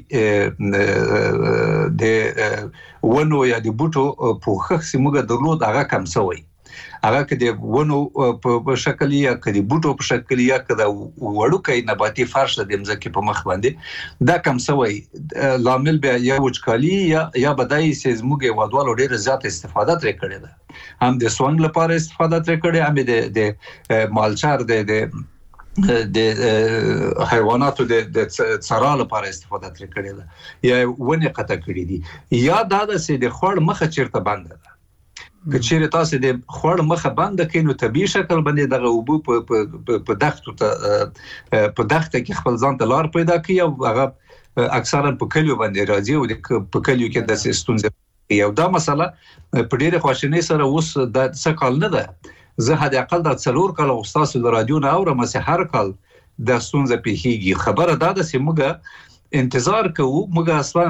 د ونو یا د بوټو پوښښ سیمه درلود هغه کم شوی هغه کې د ونو په شکل یا کې د بوټو په شکل یا کې د وړوکې نباتي فرش د مځکې په مخ باندې دا کم شوی لامل به یا وچکالي یا بدایي چې زموږ وادوالو ډېر زیات استفاده ترې کړې ده هم د سوانګ لپاره استفاده ترې کړې هم د مالچار د حیواناتو د څارا لپاره استفاده ترې کړې ده یا ونې قطع کړې دي یا دا چې د خوړ مخه چیرته بند ده کچېره تاسو د خوړ مخه بند کینو طبيعي شکل باندې دغه وبو په دښتو ته په دښته کې خپل ځان ته لار پیدا کوي او هغه اکثرا په کلیو باندې راځي او په کلیو کې د ستونزې یو دا مسله په ډېره خواشینۍ سره اوس د څه کال نه ده زه هدا اقل د 4 کال استاد د رادیو نه اورم چې هر کال د ستونزې پیږي خبره دا ده چې موږ انتظار کوو موږ اصلا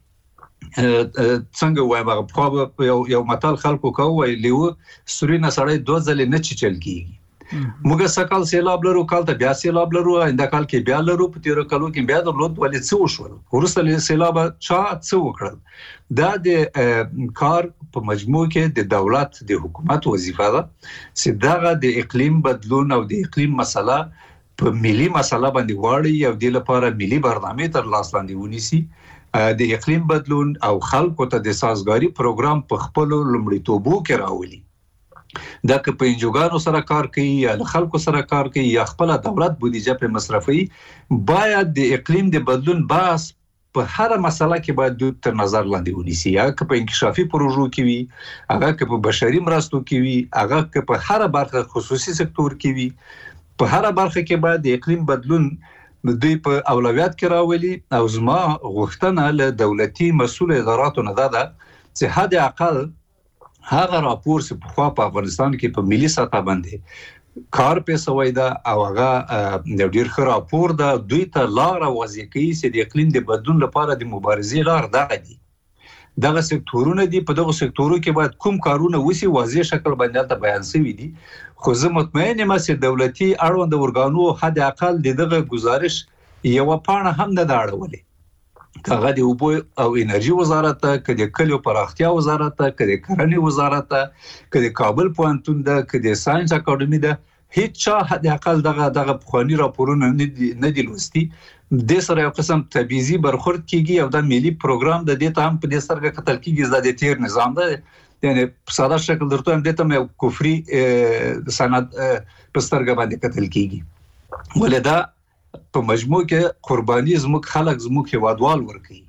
څنګه وایم هغه یو متل خلکو کوي لیو سورینه سړی دوه ځلې نه چل کیږي موږ سکل سیلاب لرو کال ته بیا سیلاب لرو انده کال کې بیا لرو په تیر کالو کې بیا درلود ولې څه وشول ورسره سیلاب چا څه وکړل دا د کار په مجموع کې د دولت د حکومت وظیفه ده چې دغه د اقلیم بدلون او د اقلیم مسله په ملي مسله باندې واړي او د لپاره ملي برنامه تر لاس لاندې ونیسي د اقلیم بدلون او خلکو ته د سازګاری پروګرام په خپل لومړیتوبو کې راولي دا که په انجوګانو سره کار کوي یا خلکو سره کار کوي یا خپل دولت بودیجه په مصرفي باید د اقلیم د بدلون بحث په هر مسله کې باید تر نظر لاندې ونیسي یا که په انکشافي پروژو کې وي هغه که په بشري مرستو کې وي هغه که په هر برخه خصوصي سکتور کې وي په هر برخه کې باید د اقلیم بدلون دوی په اولویت کې راولي او زما غوښتنه له دولتي مسؤل اداراتو نه ده چې حد اقل هغه راپور چې په افغانستان کې په ملي سطح باندې کار په سوي ده او هغه ډیر ښه راپور ده دوی ته لار واضح کوي چې د اقلیم د بدلون لپاره د مبارزې لار ده دي دغه سکتورونه دي په دغه سکتورو کې باید کوم کارونه وسی واضح شکل باندې ته بیان شوی دي خو زه مطمئن یم چې دولتي اړوند ورګانو حد اقل دغه گزارش یو پاڼه هم نه داړولې کغه د اوبو او انرژي وزارت ته د کلیو پراختیا وزارت ته د کرنې وزارت ته د کابل پوهنتون د ساينس اکاډمي ده هیڅ حد اقل دغه بخوانی راپورونه نه دي لوستي د سره یو قسم تبعیضي برخورد کیږي او د ملي پروګرام د دې ته هم په دې سرګه قتل کیږي د تیر نظام ده یعنی په ساده شکل درته هم دته مې کفري سند په سترګه باندې قتل کیږي ولدا په مجموع کې قرباني زموږ خلک زموږ هوادوال ورکي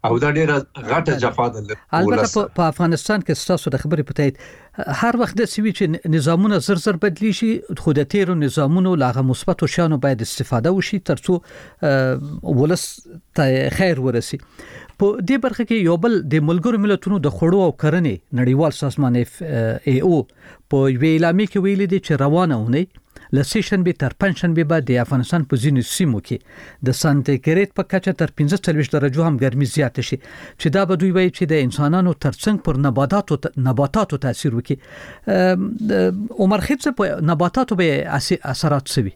او دا ډیره غټه جفا ده. البته په افغانستان کې ستاسو د خبرې په تایید هر وخت د سوي چې نظامونه زر بدلی شي، خو د تیرو نظامونو لاغه مثبت شانو باید استفاده وشي ترڅو ولس ته خیر ورسي. په دې برخه کې یو بل د ملګرو ملتونو د خوړو او کرنې نړیوال سازمان FAO په ویلامي کې ویلي دي چې روانه ونی لسیشن به تر پنځشنبه بعد د افغانستان په ځینو سیمو کې د سانتیګریډ په کچه تر 45 درجو هم ګرمي زیات شي، چې دا به دوی وایي چې د انسانانو ترڅنګ پر نباتاتو تاثیر وکړي. عمر خیل څه په نباتاتو به اثرات سوي؟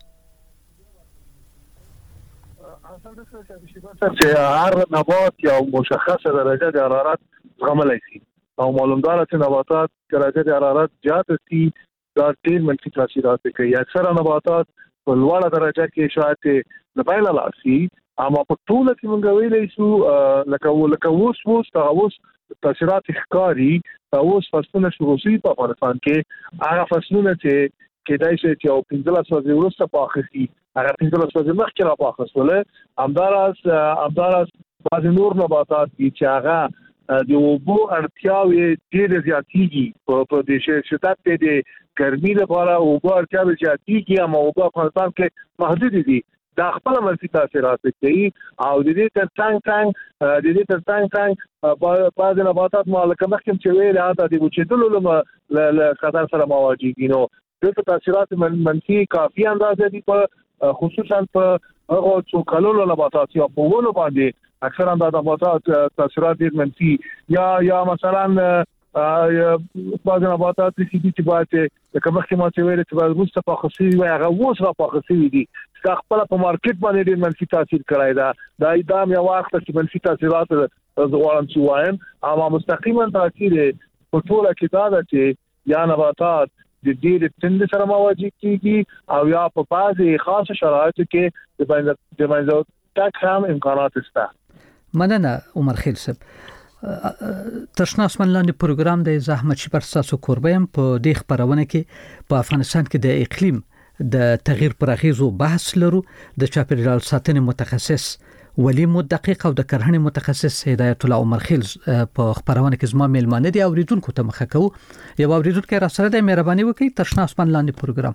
چې هر نبات یو مشخصه درجه د حرارت زغملای شي او معلومدار چې نباتات درجه د حرارت زیات شي دا ډیر منفي تاثیرات کوي. اکثره نباتات په لوړه درجه کې شاید نه پایله لاسي، اما په ټول کې موږ ویلای شو لکه اوس تاثیرات ښکاری اوس فصلونه شروع شي په افغانستان کې. هغه فصلونه چې کېدای شي چې او 15 ورځې وروسته پاخسي، هغه 15 ورځې مخکې را پاخسوله. همداراز بعض نور نباتات چې هغه د اوبو اړتیاوي ډېر زیاتېږي په دې شدت د ګرمۍ لپاره اوبو اړتیاوي زیاتېږي، اما اوبو افغانستان کې محدود دي. دا خپل منفي تاثیرات کوي او د دې ترڅنګ بعض نباتات مالکه مخکې چې ویل هغه د وچېدلو له خطر سره مواجه دي. نو د تاثیرات منفي کافي اندازه دي په خصوصا په هغه څو کلونو نباتات یا په ونو باندې اکثرا د نباتات تاثیرات ډیر منفي یا مثلا بعض نباتات چې باید د مخکې ما چې ویل چې باید وسته په خصوصي وي هغه اوس را په خصوصي دي خپل په مارکیټ باندې ډیر منفي تاثیر کړی دا ایدام یو وخت چې منفي تاثیرات زغوالم چې وایم، اما مستقیما تاثیر په ټول کې دا چې یا نباتات د دې تند سره مواجه کیږي او یا په بعضي خاص شرایطو کې د باندې تک هم امکانات شته. مننه عمر خیل صاحب. تشناس منلاندې پروګرام د زحمت شي پر اساسو کوربیم په دې خبرونه کې په افغانستان کې د اقلیم د تغییر پر اغیزو بحث لرو. د چاپیریال ساتنې متخصص ولی مدقق او د کرهنې متخصص هدایت الله عمر خیل په خبرونه کې زما میلمانه دي. اوریدونکو ته مخه کوو یو اوریدونکو را سره د مهرباني وکړئ تشناس منلاندې پروګرام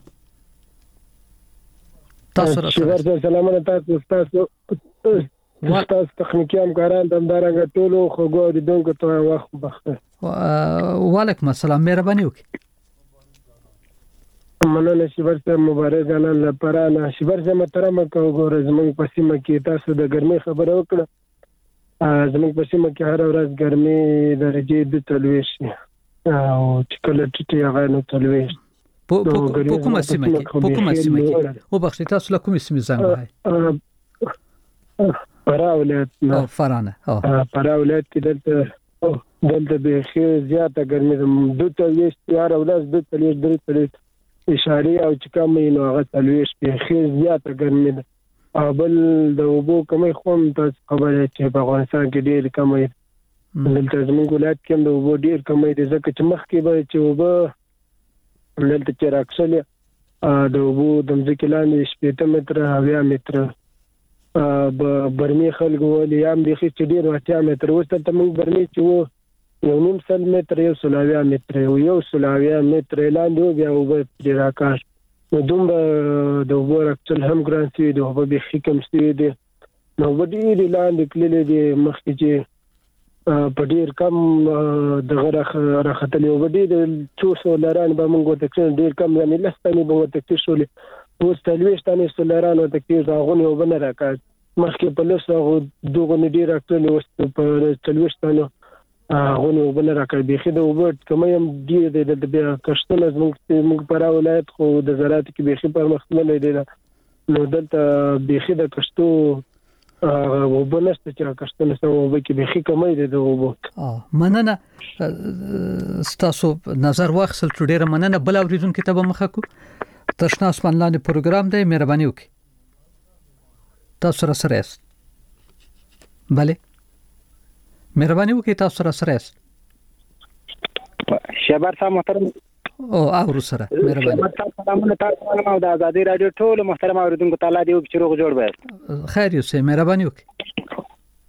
تاسو سره تاسو تاسو تخنیکی همکاران دمدارنګ ټولو خوګو د دونکو ته وخت بخښه. وعلیکم السلام، مهرباني وکړئ. مننه شبر صاحب، مبارک جانان لپاره نه شبر صاحب محترم کوګور زموږ په سیمه کې تاسو د ګرمۍ خبره وکړه. زموږ په سیمه کې هر ورځ ګرمۍ درجه د تلويش او چې کله ټیټه هغه نو تلويش په کومه سیمه کې او بخښی تاسو له کومه سیمه زنګ وای؟ فراولت فرانه فراولت کې دلته به خي زیاته ګرمۍ د تلويش یار ولز د تلويش درې اشاره او چې کومې نو هغه تلويش به خي زیاته ګرمۍ ده. بل د اوبو کمې خوم ته خبره چې په افغانستان کې ډېر کمې دلته زموږ ولایت کې د اوبو ډېر کمې دي ځکه چې مخکې به چې اوبه دلته چې راکسلې د اوبو د ځمکې لاندې 70 متره 80 متره برمي خلکو ولې هم د خې چې ډېر 80 متره وسته ته موږ برمي چې یو نیم سل متر یو سلاویا متر یو سلاویا متر لاندې بیا وب د راکاش نو دومره د وبور اکثر هم ګران سي د وب به حکم سي دي نو ودی لاندې کله دي مخکې چې په ډیر کم د غره راختلی ودی د 200 لاران به موږ ته ډیر کم یعنی لستانی به ته شولې اوس تلويشتانه سولارانو ته کې ځاغونه وبنه راکاش مخکې په لسه دوغه ډیر اکثر اوس په تلويشتانه غونو وبنه راکړي بيخي د وبټ کوم يم دي د بیا کشتل موږ پر ولایت خو د زراعت کې بيخي پر مخمل دي نو دلته بيخي د کشتو وبنهسته چې کشتل سره وبکه بيخي کومې دي د وبټ مننه ستاسو نظر واخصل ډیره مننه بل اوریدونکو ته به مخه کو تشناس منلاندې پروګرام دی مهرباني وکړئ تاسو سره است bale مهرباني وکړئ تاسو سره است شبر صاحب محترم او اورو سره مهرباني سلامونه تاسو ته د ازادي رادیو ټول محترم اوریدونکو تعالی دی چې روغ جوړ وي خیر یوسه مهرباني وکړئ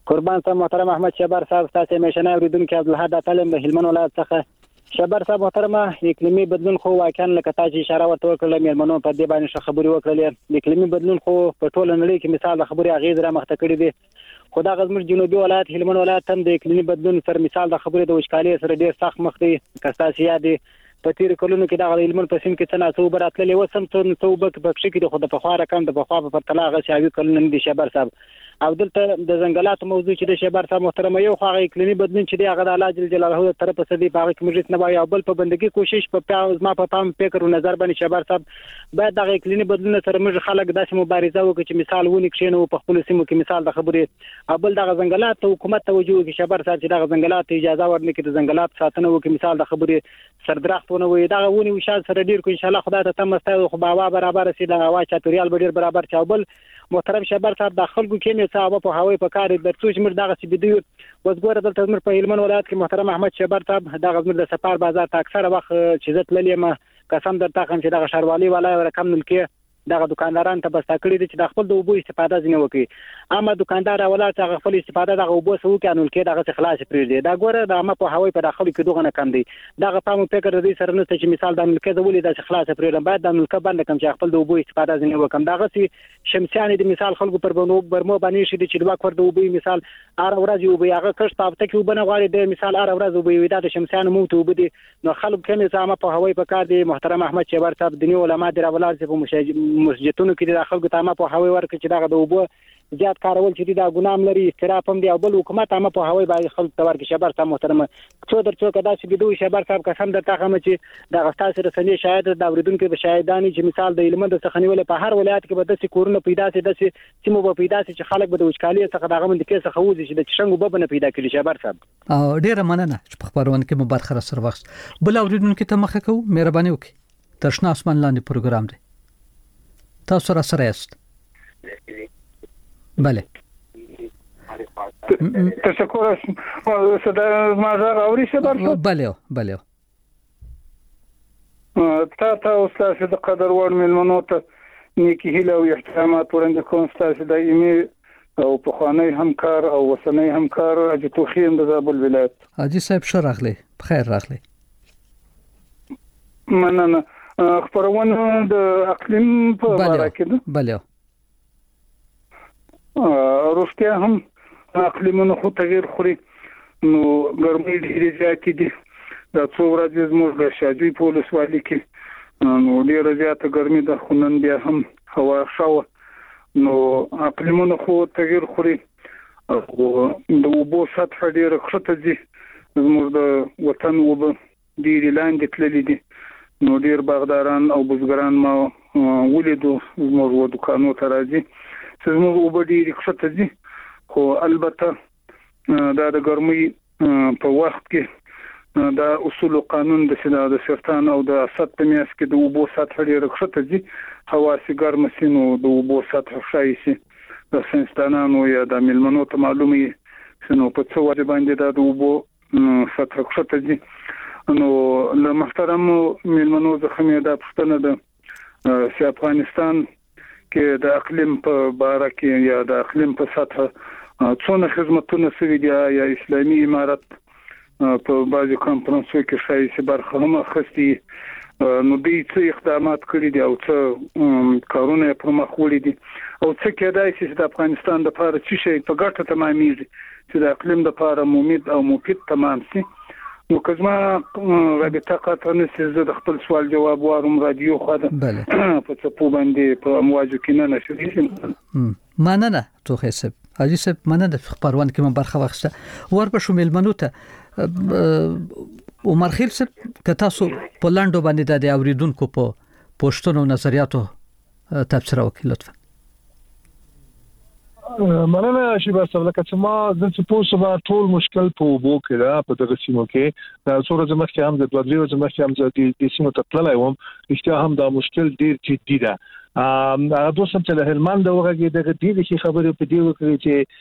قربان صاحب محترم احمد شبر صاحب تاسو میشنه اوریدونکو عبدالحد اتلم د هلمند ولایت څخه شبر صاحب محترم اقلیمي بدلون خو واقعا لکه تاسو اشاره ورته وکړه میلمنو په دې باندې خبري وکړلې اقلیمي بدلون خو په ټوله نړۍ کې مثال د خبري اغیز را مخته کړی دی خو دا غزمر جنوبي ولایت هلمند ولایت هم د اقلیمي بدلون سره مثال د خبري د وشکالي سره ډیر سخت مخ دی کستاسي یادي په تیر کلونو کې د هلمند په سیم کې څنګه څو براتلې وسم څو بک بخښ کې د خود په خوا رقم د بخوا په پرتلا غشاوي کلون دي شبر صاحب او دلته د ځنګلاتو موضوع چې د شبر صاحب محترم یو خو اقلیمي بدلون چې دی هغه د الله جل جلاله د طرف څخه دی په کې مجلس نه وایي او بل په بندګي کوشش په پام فکر او نظر باندې شبر صاحب باید د اقلیمي بدلون سره موږ خلک داسې مبارزه وکړي چې مثال ونی کښینو په خپل سیمو کې مثال د خبرې او بل د ځنګلات حکومت توجه کوي شبر صاحب چې د ځنګلات اجازه ورنکړي د ځنګلات ساتنه وکړي مثال د خبرې سردرختونه وي دا ونی وشال سره ډیر کو ان شاء الله خدای ته تم مستای خو باوا برابر سي د هوا چاپیریال ډیر برابر چاوبل محترم شبر صاحب د خلکو کې نه صاحب په هوای په کار د څو مر دغه سي بده وزګور دلته مر په هلمند ولایت کې محترم احمد شبر صاحب دغه مر د سفار بازار ته اکثره وخت چې زت للی ما قسم درته کوم چې دغه شروالي ولای رقم نلکه دغه دکانداران ته بستا کړی دي چې د خپل د اوبو استفاده ځنه وکړي اما دکاندار ولایت هغه خپل استفاده د اوبو سو کانول کې دغه خلاص پریږدي دا ګوره د اما په هوای په داخلي کې دغه نه کم دي دغه پام فکر دې سره نشته چې مثال د ملک د ولې د خلاص پریږدم باید د ملک باندې کم چې خپل د اوبو استفاده ځنه وکم دغه سي شمسیان د مثال خلکو پر برمو باندې شي چې د وکړ د اوبو مثال ار ورځ یو بیا هغه کښ تابته کې وبنه غواړي د مثال ار ورځ وبوي ودا د شمسیان مو ته وبدي نو خلک کله زما په هوای په کار دي محترم احمد شبر صاحب د نیو علماء د راولار په مسجدونو کې د خلکو ته ما په هوای ورکړي چې دغه د اوبو زیات کارول چې دا ګنام لري استراف هم دی او بل حکومت هم په هوای باندې خلک ته ورکړي شبر صاحب محترم څو درڅو کدا چې بدوي شبر صاحب قسم درته کوم چې د غستاسو رسنۍ شاهد د اوریدونکو به شاهدانی چې مثال د هلمند څخه نیول په هر ولایت کې به د کورونه پیدا سي د سیمو به پیدا سي چې خلک به د وچکالي څخه دغه من د کیسه خوځي چې د چشنګو به نه پیدا کړي شبر صاحب او ډیره مننه چې په خبرونه کې مبارک سره وخت بل اوریدونکو ته مخه کو مهرباني وکړئ ترشنا اسمان لاندې پروګرام دی تاسو را سره یاست بله تشکر صدا ما زغ اوري شبر بله تا استاد د قدر ور ملمنو ته نیکی هیله او احترامات وړاندې کوم استاد دایمي او په خانه همکار او وسنۍ همکار اجتو خیم د زابل ولایت حاجی صاحب شرغلی بخیر راغلی مننه خبرونه د اقلیم په اړه کې بله روسیا هم اقلیمونو خو تغییر خوري نو ګرمۍ ډېرې زیاتې دي دا څو ورځې زموږ د شاجوی په ولسوالۍ کې نو ډېره زیاته ګرمي ده خو نن بیا هم هوا ښه نو اقلیمونو خو تغییر خوري او د اوبو سطح ډېره ښکته ځي زموږ د وطن اوبه ډېرې لاندې تللې دي نو ډېر باغداران او بزګران ما ولیدو زموږ دوکانو ته راځي زموږ اوبه ډېرې ښکته ځي خو البته دا د ګرمۍ په وخت کې دا اصول او قانون د سرطان او د اسد په میاس کې د اوبو سطح ډېره ښکته ځي هوا سي ګرم سي نو د اوبو سطح ښه شي د ساينسدانانو یا د ملمنو ته معلومي نو په څو وجه باندې د اوبو سطح ښکته ځي نو له محترم ملمنو څخه مې دا پوښتنه ده چې افغانستان کې د اقلیم په باره کې یا د اقلیم په سطح څونه خدماتونه سوي دي یا اسلامي امارت په بعضي کانفرنسو کې شایي چې برخه هم اخستي نو دوی څه اقدامات کړي دي او څه کارونه پر مخ وړي دي او څه کېدای شي چې د افغانستان لپاره چې شي په ګټه تمامېږي چې د اقلیم لپاره مفید او مفید تمام شي نو کزما رابطه قطع نشي زه د خپل سوال جواب وارم رادیو خو ده په څه باندې په امواجو کې نه نشي مننه تو حساب حاجی صاحب مننه خبرونه کې من برخه واخسته ور په شمول منو ته عمر خیل صاحب که تاسو په لاندو باندې د اوریدونکو په پوښتنو نظریاتو تبصره وکړئ لطفا مننه شیبا صاحب لکه چې ما د څه ټول مشکل په وبو کې دا په دغه سیمو کې دا څوره زموږ کې هم د دوه زموږ کې هم د سیمو ته تللی وم اشتیا هم دا مشکل ډیر جدي ده هغه سم چې هلمند دغه دغه دې خبرې په دی وکړي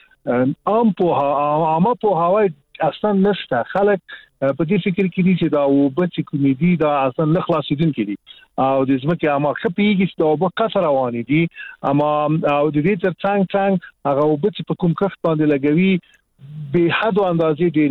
چې عام په هوای اصلا نشته خلک په دې فکر کې دي چې دا وبچ کومېدي دا اصلا نه خلاصیدون کړي او د زمکه اما خپېږي چې دا وب کثر روانې دي اما او د دې ترڅنګ هغه وبچ په کوم کښ باندې لګوي به حد اندازې ډېر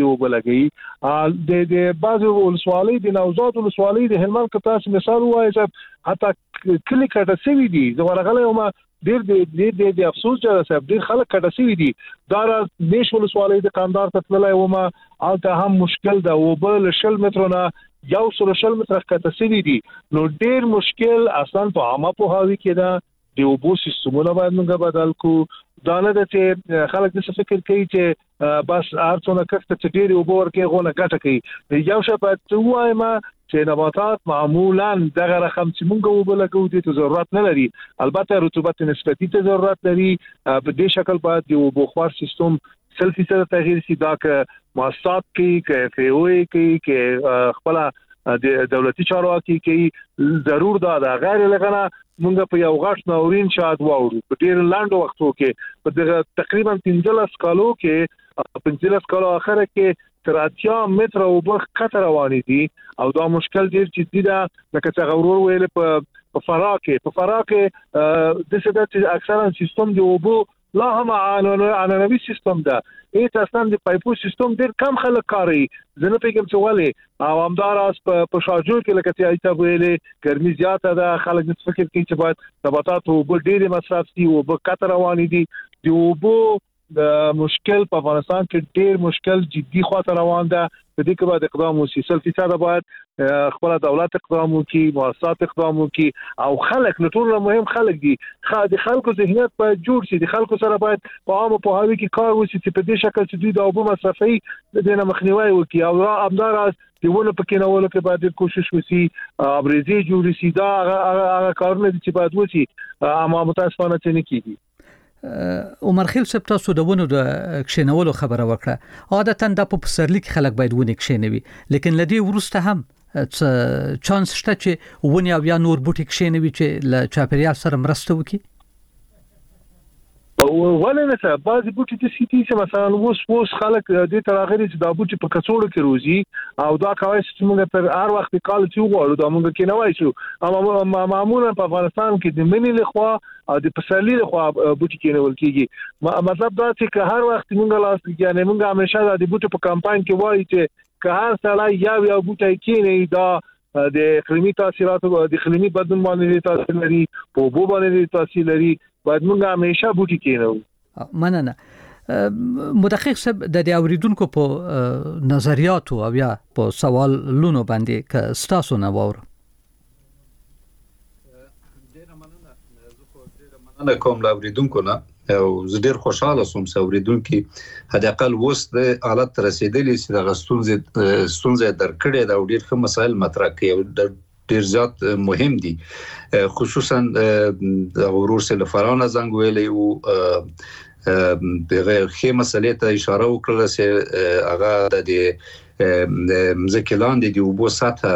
وبلګي د بعض ولسوالۍ د نوزاد ولسوالۍ د هلمند کې تاسو مثال وایي چې حتی کلی کټه سوي دي زه ورغلی وم ډېر د افسوس چې صاحب ډېر خلک کټه سوي دي دا نش ولسوالۍ د قندهار ته تللی وم هلته هم مشکل ده اوبه له 100 مترو نه 100 متره کټه سوي دي نو ډېر مشکل اصلا په عامه پوهاوي کې ده د اوبو سیستمونه باید موږ بدل کو دا نه ده چې خلک د فکر کوي چې بس ارڅونه کښته چې ډېر اوبو ورکې غونه ګټه کوي یو شی باید وایم چې نباتات معمولا دغه رقم چې موږ وبلګو دي ته ضرورت نه لري البته رطوبت نسبتي ته ضرورت لري په دې شکل باید د اوبو خوار سیستم 100% تغییر شي دا که مؤسسات کې FAO کې خپل د دولتي چارواکي کې ضرور دا غیر لغنه موږ په یو غټ ناورین شاد واورو په ډیر لاندو وختو کې په تقریبا 15 کالو کې 15 کالو اخره کې 30 متر او بخ خطر رواني دي او دا مشکل ډیر جدي ده لکه څنګه ورور ویل په فراکه د څه د اکثرا سیستم دی اوبو لا هم عنعنوي سیستم ده ایت اصلا د پایپو سیستم ډیر کم خلک کاری زنه پیګم چې ولې او همدار اس په شارجو کې لکه چې ایت ویلې ګرمي زیاته ده خلک د فکر کوي چې باید نباتات او ډیر مصرف دي او په کتر رواني دي دی اوبو د مشکل په افغانستان کې ډیر مشکل جدي خاطر روان ده د دې کې باید اقدام وشي 100% باید خپل دولت اقدام وکړي مؤسسات اقدام وکړي او خلک نو ټول مهم خلک دي د خلکو ذهنیت باید جوړ شي د خلکو سره باید په عامه پوهاوي کې کار وشي چې په دې شکل چې دوی د اوبو مصرفي د دې مخنیوي وکړي او همدار دیونه پکې نه ول کې باید کوشش وشي ابريزي جوړ شي دا هغه کارونه چې باید وشي اما متاسفانه چې نه کیږي عمر خیل صاحب تاسو د ونو د کښینولو خبره وکړه عادتاً د په پسرلی کې خلک باید ونه کښینوي لیکن لدی ورسته هم چانس شته چې ونی او یا نور بوټي کښینوي چې له چاپیریال سره مرسته وکړي ولې نه بعضی بوټي د سیټي چې مثلا اوس خلک د تراغري چې دا بوټي په کڅوړو کې روزي او دا کوي چې موږ تر هر وخت کال چې وغواړو دا موږ کې نه وای شو اما معمولا په افغانستان کې د منی لخوا او د پسرلی لخوا بوټي کې نه ول کېږي مطلب دا چې هر وخت موږ لاس یعنی موږ همیشه د بوټي په کمپاین کې وایي چې که هر سړی یو بوټي کې نه دا د اقلیمي تاثیراتو د اقلیمي بدلون باندې تاثیر لري په اوبو باندې تاثیر لري باید موږ همیشه بوټي کېنو مننه مدقق صاحب د اوریدونکو په نظریاتو او یا په سوالونو باندې ک ستاسو نه وور مننه کوم لا اوریدونکو نه او زه ډیر خوشاله سوم چې اوریدونکو هدا اقل وس د حالت رسیدلی چې د غستونزه درکړې دا ډیر ښه مسایل مطرح کوي ډیر زیات مهم دي خصوصا د ورور سره فرانه زنګ ویلې او دغه خې مسلې ته اشاره وکړه چې هغه د مزکلان دي وبو ساته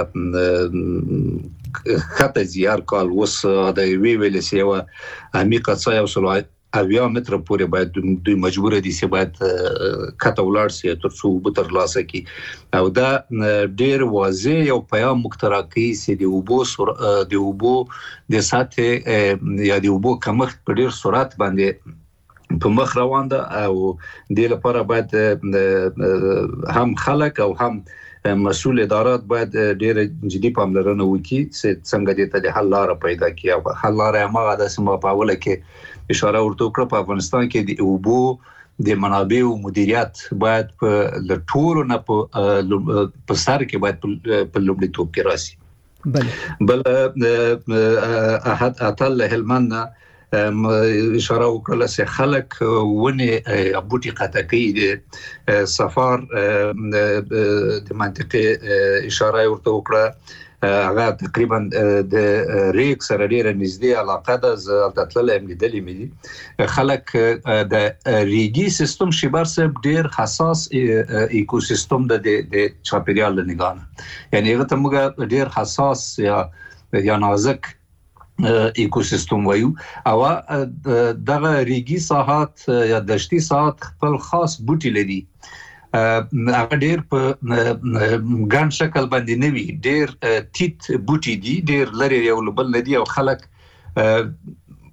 خطه زیار کال وس د ویلې سیوا عمیقه څه یو اویا متر پورې باید دوی مجبور دي چې باید کته ولاړ سي تر څو بتر لاسه کی او دا ډیر واضح یو پیغام مخترقي سي دی وبو د ساته یا دی وبو کمښت په ډیر سرعت باندې په مخ روان ده او د لپاره باید هم خلک او هم مسؤل ادارات باید ډیر جدي پاملرنه وکړي چې څنګه دې ته د حل لار پیدا کړي او حل لار هغه د سم په اوله کې اشاره ورته کړه په افغانستان کې د اوبو د منابعو مدیریت باید په لټور نه په سر کې باید په لومړیتوب کې راشي بل احد اتل هلمند اشاره وکړه چې خلک ونه بوټي قطعي د سفر د منطقه اشاره ورته وکړه هغه تقریبا د ریک سره ډیره نږدې علاقه ده زلتل امدلې مې خلک د ریګي سیستم شبر سره ډیر حساس ایکوسیستم د چاپیریال لنګانه یعنی هغه ته موږ ډیر حساس یا نازک ایکوسیستم وایو او دغه ریګي ساحات یا دشتي ساحات خپل خاص بوټي لري هغه ډیر په ګڼ شکل باندې نوي ډیر تیت بوټي دي ډیر لري یو بل ندي او خلک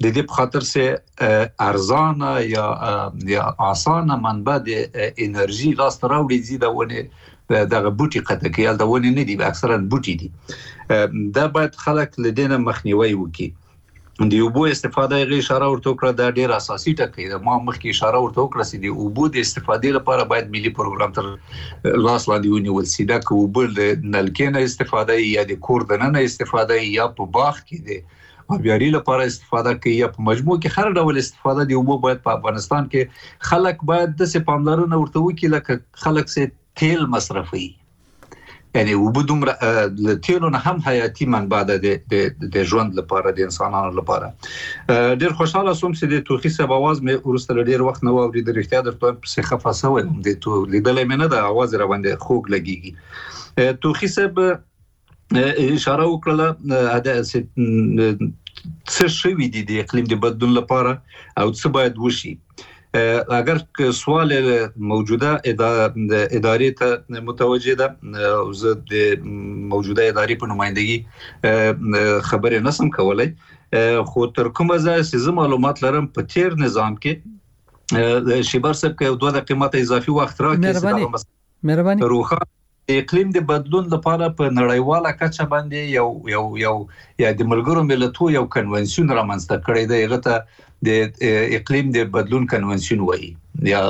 د دې په خاطر سه ارزانه یا آسانه منبع د انرژي لاس راوړي زیاده دغه بوټي قطع کېل دا ونه نه دي اکثرا بوټي دي دا باید خلک لدینه مخنیوي وکړي د اوبو استفاده غي اشاره ورته کړه دا ډیر اساسي ټکی ده ما مخکې اشاره ورته کړه چې د اوبو د استفادې لپاره باید ملي پروګرام تر لاس لاندې ونیول شي دا کوبل نلکې نه استفاده یا د کور دننه استفاده یا په باغ کې دي ابياري لپاره استفاده کوي یا په مجموع کې هر ډول استفاده دی اوبو باید په افغانستان کې خلک باید د څه پاملرنه ورته وکړي لکه خلک سه تیل مصرفي یعنی اوبو دومره د تیلو نه هم حیاتي منبع ده د ژوند لپاره د انسانانو لپاره ډیر خوشاله سوم چې د توخي سبا आवाज مې ورسره ډیر وخت نو اوري د اړتیا درته په خفه سوې د تو لیدلې مې نه د आवाज را باندې خوګ لګيږي توخي سبا اشاره وکړه د څه شوی دي د اقلیم د بدلون لپاره او څه باید وشي اگر سوال موجوده ادارې ته متوجه ده او زه د موجوده ادارې په نمائندګي خبرې نسم کولای خو تر کومه ځای چې معلومات لرم په تیر نظام کې شیبر صاحب کې دوه د قیمت اضافي وخت راکې مهرباني روخه اقلیم د بدلون لپاره په نړیواله کچه باندې یو یا د ملګرو ملتونو یو کنونسیون رامنځته کړی دی هغه ته د اقلیم د بدلون کنونسیون وایي یا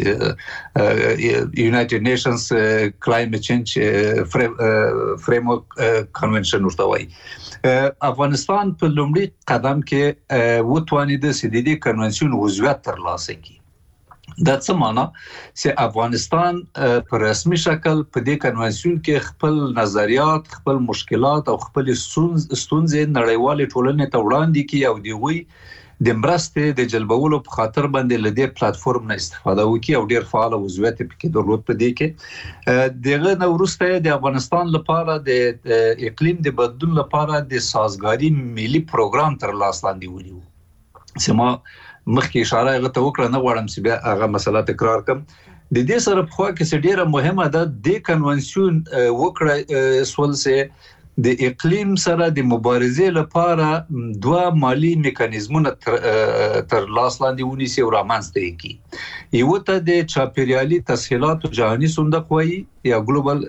یونایټډ نیشنز کلایمټ چینج فریم ورک کنونشن ورته وایي افغانستان په لومړي قدم کې وتوانید چې د دې کنونسیون عضویت ترلاسه کړي دا څه معنی چې افغانستان په رسمي شکل په دې کنونسیون کې خپل نظریات خپل مشکلات او خپل ستونزې نړیوالې ټولنې ته وړاندې کوي او دوی د مرستې د جلبولو په خاطر باندې لدې پلیټ فارم نه استفاده وکړي او ډیر فعال عضویت پکې درلود په دې کې دغه نو وروسته د افغانستان لپاره د اقلیم د بدلون لپاره د سازګاری ملي پروګرام تر لاس لاندې ونیو سما مخکې اشاره غته وکړه نه غواړم چې بیا هغه مسله تکرار کړم د دې سره په خوا کې ډیره مهمه ده د کنونسیون وکړه سول سه د اقلیم سره د مبارزې لپاره دوه مالی میکانیزمونه تر لاس لاندې ونیسي او رامنځته کړي یو ته د چاپیریالي تسهیلات جهاني صندوق وایي یا ګلوبل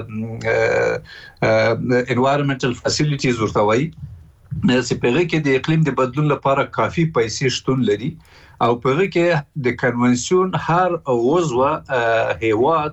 انوایرنمنټل فاسیلیټیز ورته وایي سپېغه کې د اقلیم د بدلون لپاره کافي پیسې شتون لري او په کې د کنونسیون هر عضو هیواد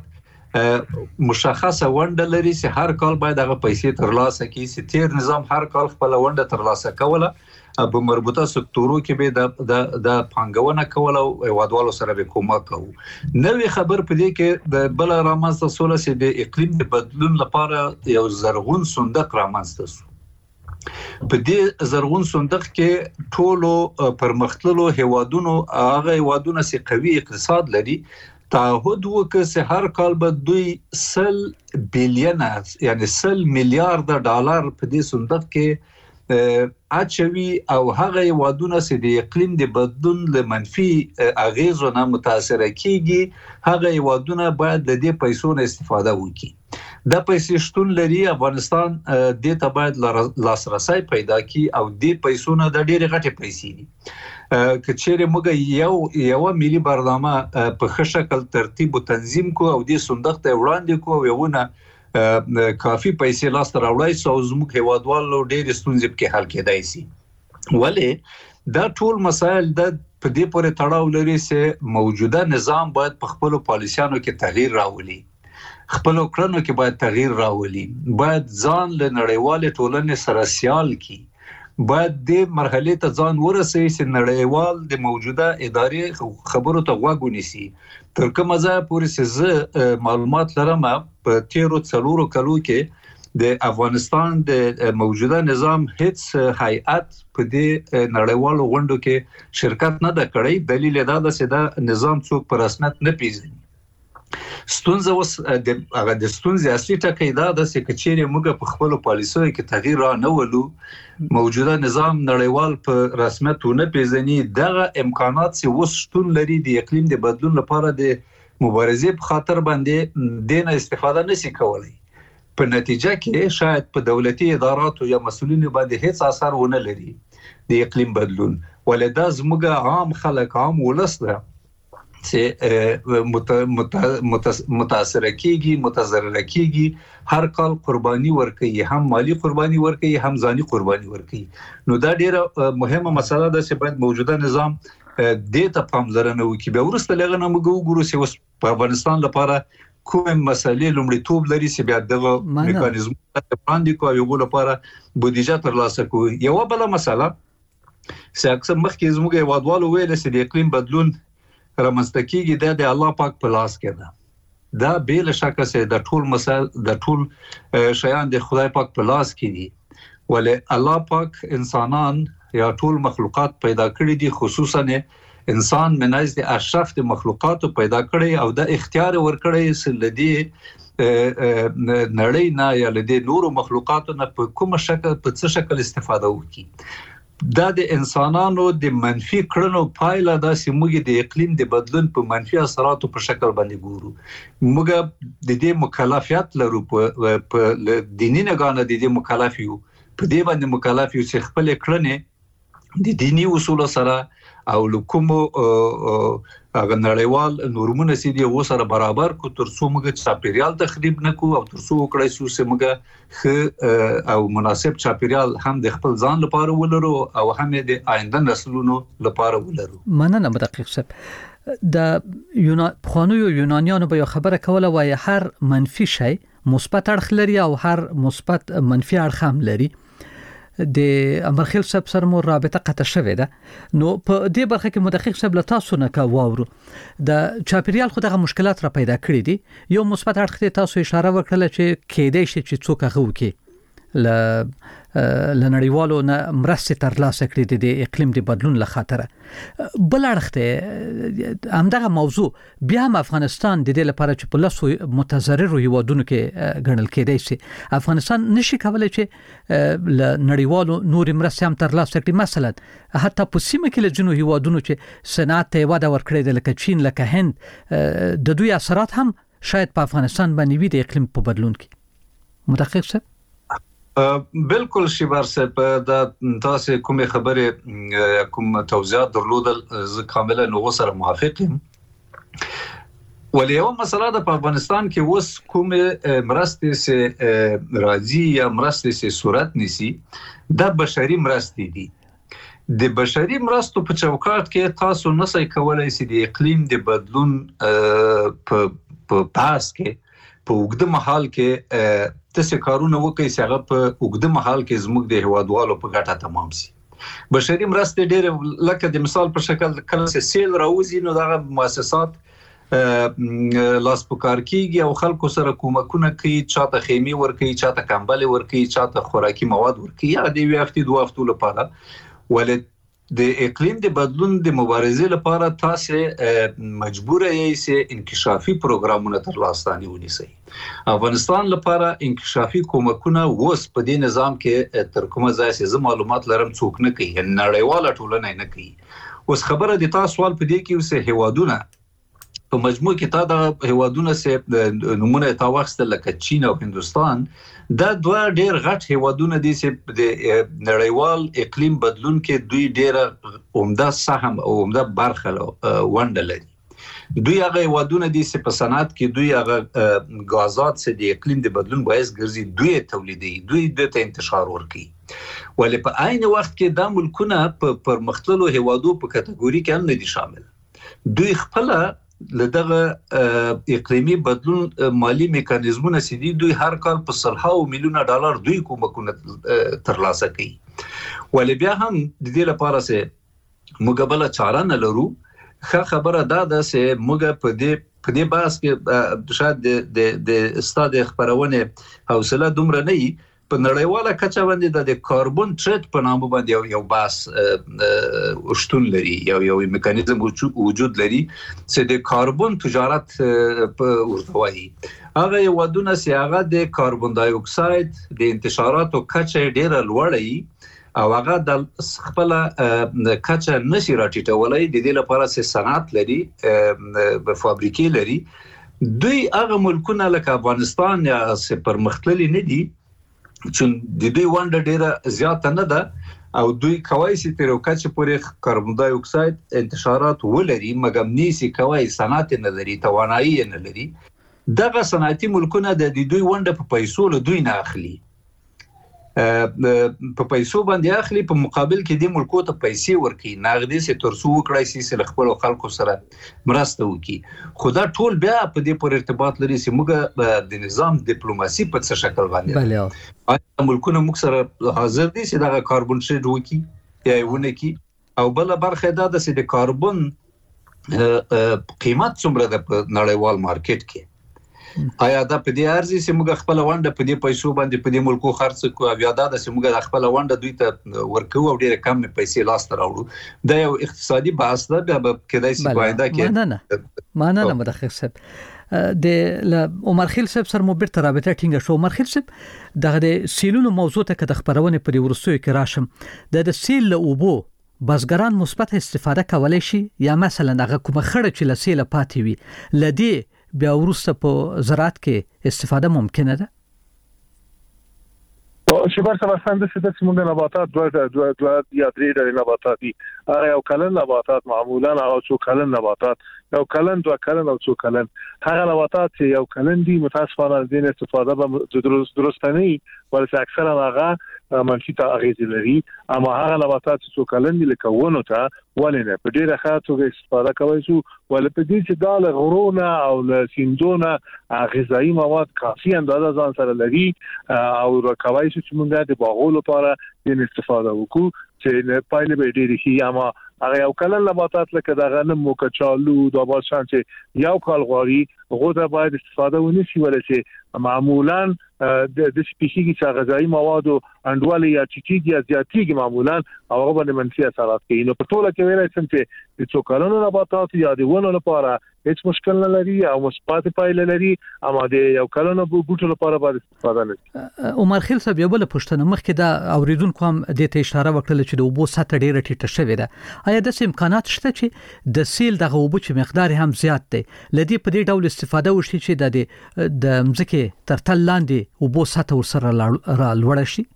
مشخصه ونډه لري چې هر کال باید هغه پیسې ترلاسه کړي چې تیر نظام هر کال خپل ونډه ترلاسه کوله په مربوطه سکتورو کې به د پانګونه کوله او هیوادوالو سره به کومک کوو نوې خبر په دې کې د بل رامنځته سول چې د اقلیم د بدلون لپاره یو زرغون صندوق رامنځته شو په دې زرغون صندوق کې ټولو پرمختللو هیوادونو هغه هیوادونه چې قوي اقتصاد لري تعهد وکړي چې هر کال به دوی 100 بلین یعنی 100 میلیارډ ډالر په دې صندوق کې اچوي او هغه هیوادونه چې د اقلیم د بدلون له منفي اغیزو نه متاثر کیږي هغه هیوادونه باید د دې پیسو نه استفاده وکړي د پیسې شتون لري افغانستان د ته باید لاسرسي پیدا کړي او د پیسو نه د ډېرې غټې پیسې دي کچېره موږ یو ملي برنامه په ښه شکل ترتیب او تنظیم کو او د صندوق ته وړاندې کو یوونه کافي پیسې لاس ته راوړای سو زموږ هیوادوالو ډېر ستونزې په حل کېدای شي ولې دا ټول مسایل د په دې پورې تړاو لري چې موجوده نظام باید په خپل پالیسیانو کې تغییر راولي خپل کړنو کې باید تغییر راولي باید ځان له نړیوالې ټولنې سره سیال کی باید د مرحله ته ځان ورسوي چې نړیوال د موجوده ادارې خبرو ته غوږ ونیسي تر کومه ځای پورې چې معلومات لرم په تیرو څلورو کلو کې د افغانستان د موجوده نظام هیڅ هیئت په دې نړیوالو غونډو کې شرکت نه ده کړی دلیل دا ده چې دا نظام څوک په رسمیت نه پیژني ستونزه اوس د ستونزې اصلي ټکی دا ده چې کچېرې موږ په خپل پالیسیو کې تغییر را نه ولو موجوده نظام نړیوال په رسمیت نه پیژني دغه امکانات چې اوس شتون لري د اقلیم د بدلون لپاره د مبارزې په خاطر باندې دینه استفاده نشي کولای په نتیجه کې شاید په دولتي اداراتو یا مسؤلینو باندې هیڅ اثر ونه لري د اقلیم بدلون ولدا زموږ عام خلک عام ولس ده چې متاثر کیږي متضرر کیږي هر کال قرباني ورکوي هم مالی قرباني ورکوي هم ځاني قرباني ورکوي نو دا ډیره مهمه مسله ده چې باید موجوده نظام دې ته پاملرنه وکړي به ورسته لغه نه موږ وګورو چې اوس په افغانستان لپاره کوم مسلې لومړیتوب لري چې بیا دغه میکانیزم باندې کوي یو لپاره بودیجه ترلاسه کوي یو بل مسله چې اکثر مخکې زموږ هیوادوالو ویل چې د اقلیم بدلون رامنځته کیږي د الله پاک په لاس کې ده دا بیل شکه سه د ټول مسائل د ټول شیان د خدای پاک په لاس کې دي ولې الله پاک انسانان یا ټول مخلوقات پیدا کړی دي خصوصا انسان منځ د اشرف د مخلوقات پیدا کړی او د اختیار ورکړی سلدي نړۍ نه یا لدی نورو مخلوقاتو نه په کوم شکل په څه شکل استفاده وکړي دا د انسانانو د منفي کړنو پایله ده چې موږ د اقلیم د بدلون په منفي اثراتو په شکل باندې ګورو موږ د دې مکلفیت لرو په دیني نگانه د دې مکلف یو په دې باندې مکلف یو چې خپل کړنې د دینی اصول سره او لکومو هغه نړیوال نورمونه سي دي وسره برابر کو ترڅو موږ چاپیریال تخریب نکو او ترڅو وکړای شو چې موږ او مناسب چاپیریال هم د خپل ځان لپاره ولرو او هم د آینده نسلونو لپاره ولرو مننه مدقق صاحب د خانوی یونانیانو به خبره کوله وای هر منفي شی مثبت اړخ لري او هر مثبت منفي اړخ هم لري د امرخیل صاحب سره مو رابطه قطع شوه ده نو په دې برخه کې مدقق صاحب له تاسو نه کا واورو د چاپیریال خو دغه مشکلات را پیدا کړی دي یو مثبت اړخ ته تاسو اشاره وکړه چې کېدای شي چې څوک هغه وکي لنړیوالو نه مرسته ترلاسه کړې د اقلیم د بدلون لخاطر بل اړخ ته همدغه موضوع بیا هم افغانستان د دې لپاره چې په لاسو متضرر هیوادونو کې ګڼل کېدای شي افغانستان نشي کولای چې لنړیوالو نور مرسته هم ترلاسه کړي مثلا حتی په سیمه کې لجنو هیوادونو چې صنعت ته وده ورکړي د لکه چین لکه هند د دوی اثرات هم شاید په افغانستان باندې وي د اقلیم په بدلون کې مدقق څه بالکل شیبر صاحب د تاسو کومه خبره کوم توضیحات درلودل زه کاملا نو سره موافق یم ولې یو مسله د افغانستان کې اوس کومه مرستې سه راځي یا مرستې سه صورت نيسي د بشري مرستې دي د بشري مرستو په چوکاټ کې تاسو نسئ کولای سي د اقلیم د بدلون په پاس کې په وګړه محل کې تاسو کارونه وکړئ چې هغه په وګړه محل کې زموږ د هوادوالو په ګټه تمام شي بشري مرستې ډېر لکه د مثال په شکل کله سیل راوځي نو دغه مؤسسات لاس پکار کیږي او خلکو سره کومکونه کوي چاته خیمه ورکوي چاته کمبل ورکوي چاته خوراکي مواد ورکوي یا د یو هفته دوه هفتو لپاره ولې د اقلیم د بدلون د مبارزې لپاره تاسو مجبور یې چې انکشافي پروګرامونه ترلاسه ونیسئ افغانستان لپاره انکشافي کومکونه وس په دې نظام کې تر کومه ځای چې معلومات لرم څوک نه کوي نړیواله ټولنه نه کوي اوس خبره د تاسو سوال په دې کې وسه هوادونه په مجموع کې تا د هوادونه سه نمونه تاوخسته لکه چین او هندستان دا دوه ډېر غټ هوادونه دي چې د نړیوال اقلیم بدلون کې دوی ډېر عمده سهم او عمده برخه ونډه لري دوی هغه هوادونه دي چې په صنعت کې دوی هغه غازات چې د اقلیم د بدلون باعث ګرځي دوی تولیدي دوی د انتشار ورکي ولې په عین وخت کې د ملکونه په پرمختللو هوادو په کټګوري کې هم نه دي شامل دوی خپل لدغه اقلیمی بدلون مالی میکانیزمونه سدي دوی هر کال په $100 میلیون دوی کومکونه ترلاسه کوي ولې بیا هم د دې لپاره سه مقابله چاره نه لرو خبره دا ده چې موږ په دې باس کې شاید د استاد خبرونه حوصله دومره نه وي په نړیواله کچه باندې د کاربون ټریډ په نامه باندې یو باس شتون لري یو میکانیزم وجود لري چې د کاربون تجارت په ورتوي هغه ودونه چې هغه د کاربون ډای اکساید د انتشاراتو کچه ډیره لوړه او هغه د خپل کچه نشي راټیټولای د دې لپاره چې صنعت لري په فابریکې لري دوی هغه ملکونه لکه افغانستان یا پرمختللي نه دي چې د دوی ونډه ډیره زیاته نه ده او دوی کوي چې تر وکړي پورې کاربن ډای اکساید انتشارات ولري مګر نیسی کوي صنعت نه لري توانایي نه لري دغه صنعتي ملکونه د دوی ونده په پیسو له دوی نه اخلي په پیسو باندې اخلي په مقابل کې د ملکو ته پیسې ورکړي نغدي سي ترسو وکړای سي خپل خلکو سره مرسته وکړي خو دا ټول بیا په دې پر ارتباط لري چې موږ د نظام ډیپلوماسي په څه شکل باندې بله ملکونه موږ سره حاضر دي چې دا کاربن شیډ وکړي یا ونه کې او بل برخه دا د سي د کاربن قیمت څومره د نړیوال مارکیټ کې آیا دا په دې ارزي چې موږ خپل ونده په دې پیسو باندې په دې ملکو خرڅ کوو بیا دا چې موږ خپل ونده دوی ته ورکو او ډیره کم پیسې لاس ته راوړو دا یو اقتصادي بحث ده بیا کېدای شي باید کې معنا نه مدخل صاحب د عمر خیل صاحب سره مو بیرته رابطه ټینګه شو عمر خیل صاحب دغه د سیلونو موضوع ته د خبرونه په ورستوي کې راشم د سیل له اوبو بزګران مثبت استفاده کولای شي یا مثلا هغه کومه خړه چې له سیل پاتې وي لدی بیا ورسته په زراعت کې استفاده ممکنه ده شبر سمستان د څه د موږ نباتات دوه یا درې ډول نباتات دي یو کلن نباتات معمولا او څو کلن نباتات یو کلن دوه کلن او څو کلن هغه نباتات چې یو کلن دي متاسفانه د استفاده به درست نه وي ولې اکثرا هغه منفي تاثیر لري اما هغه نباتات چې څو کلن دي لکه ونه ته ولنه په ډیره ښه توګه استفاده کوي شو ولې په دې چې د غرونه او له سیندونه غذایی مواد کافي اندازه ځان سره لري او راکوي چې موږ د باغونو لپاره د استفاده وکړو چې پایله به ډیره شي اما هغه یو کلن نباتات لکه د غنم او کچالو د باشان چې یو کال غوړي غوډه باید استفاده ونشي ولې چې معمولا د سپیشیږي چې غذایی مواد او انډوالي یا چیټیږي یا زیاتیږي معمولا هغه باندې منفي اثرات کوي نو په ټوله کې ویلای شم چې د څو کلونو نباتات یا د ونو لپاره هیڅ مشکل نه لري او مثبت پایله لري اما د یو کلونو بوټو لپاره باید استفاده نه عمر خیل صاحب یو بل پښتنه مخکې دا اوریدونکو هم د ته اشاره وکړه چې د اوبو سطح ډیره ټیټه شوې ده آیا د امکانات شته چې د سیل دغه اوبو چې مقدار هم زیات دی لدی په دې ډول استفاده وشي چې د مځکه تر تل لاندې اوبو سطح ورسره را لوړ شي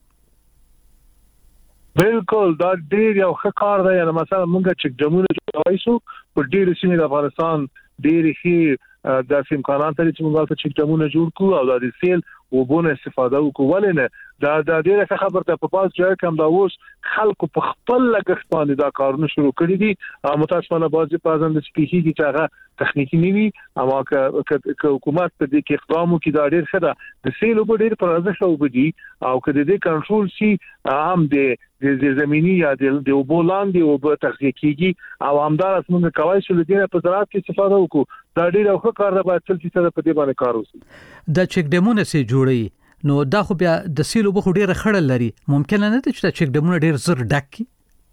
بالکل دا ډیر یو ښه کار دی یعنی مثلا موږ چې ډمونه جوړوي شو په ډیر سیمې د افغانستان ډیر هي د امکانات لري چې موږ چې ډمونه جوړ کړو او د سیل وبونه استفاده وکړو ولنه دا ډیره خبره ده په پاس ځای کوم دا اوس خلکو په خپل لګښت باندې دا کارونه شروع کړی دي متاسفانه بعضی پازند سپیشي چې هغه تخنیکی نیوي اما که حکومت په دې کې اقدام وکړي دا ډیر ښه ده د سیل په ډیر پرځه شو بدی او که د دې کنټرول شي هم د زمینی یا د وبولاندې او په تخنیک کېږي او همدار موږ کوي چې د دې په زراعت کې استفاده وکړو دا ډیر ښه کار ده باید چې څه په دې باندې کار وشي د چک ډیمونه سي جوړي نو دا خو بیا د سیلو بخو ډیره خړل لري ممکن نه ده چې چک ډیمونه ډیر زر ډک کی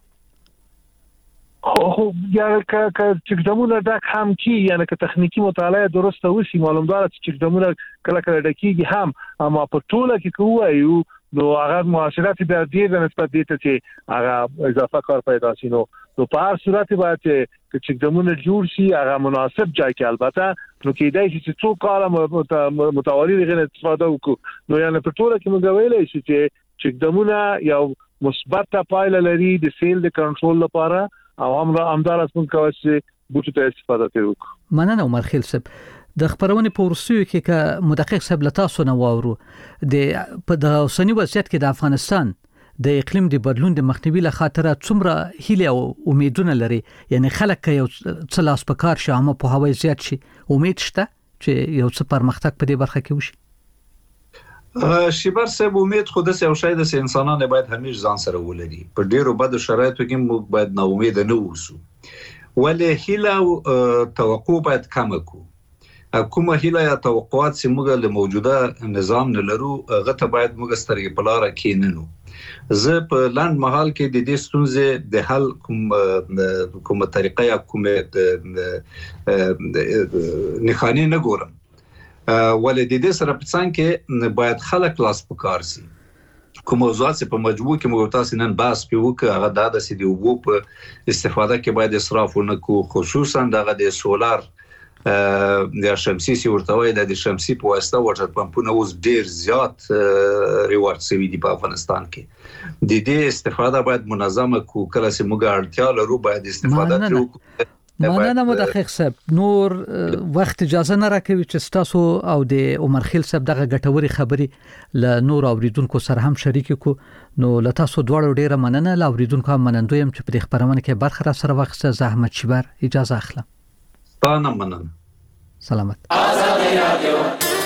خو یا که چک ډیمونه ډک هم کی یعنی که تخنیکی مطالعه درسته وشي معلومدار چې چک ډیمونه کله کله ډکیږي هم اما په ټوله کې کوو نو هغه معاشرت بیا ډیر نسبت دي چې هغه اضافه کار پیدا شي نو په هر صورت باید چې چې ډمونه جوړ شي هغه مناسب ځای کې البته نو کېدای شي چې څو کاله متوالی غیر استفاده وکړو نو یعنی په ټوله کې موږ ویلای شو چې ډمونه یو مثبت پایله لري د سیل د کنټرول لپاره او همدار اسمن کوي چې بوټو ته استفاده وکړو مننه عمر خیل صاحب د خبرونه په ورسوي کې ک مدقق صاحب لتاسو نه واورو د په د اوسنی وضعیت کې د افغانستان د اقلیم د بدلون د مخنیوي له خاطر څومره هیله او امیدونه لري یعنی خلک یو څه لاس په کار شي اما په هوای زیات شي امید شته چې یو څه پرمختګ په دې برخه کې وشي شبر صاحب امید خود سه او شاید سه انسانان باید همیشه ځان سره ولري په ډیرو بد شرایطو کې موږ باید نا امید نه اوسو ولې هیله او توقع باید کم کو کومه هیله یا توقعات چې موږ له موجوده نظام نه لرو غته باید موږ سترګې په لار کې نه نو زه په لاند محل کې د دې ستونزې د حل کومه طریقه یا کومه نښانه نه ګورم ولې د دې سره په څنګه کې باید خلک لاس په کار سي کوم موضوعات په مجموع کې موږ تاسو نن بحث وکړو هغه د داسې دی وګ په استفاده کې باید اسراف نه کو خصوصا دغه د سولار د شمسي سی ورته د شمسي په واسطه واټر پمپونه اوس ډیر زیات ریوارډ سوي دي په افغانستان کې د دې استفاده باید منظمه کو کله چې موږ اړتیا لرو باید استفاده وکړو. مننه مدقق صاحب. نور وخت اجازه نه راکوي چې تاسو او د عمر خیل صاحب دغه ګټوري خبري ل نور اوریدونکو سره هم شریک کو. نو لته سو دواړو ډیره مننه. ل اوریدونکو هم منندویم چې په خبرونه کې برخه را سره وخت زحمت شبر اجازه اخلم. تاسو مننه. سلامت. آزادی رادیو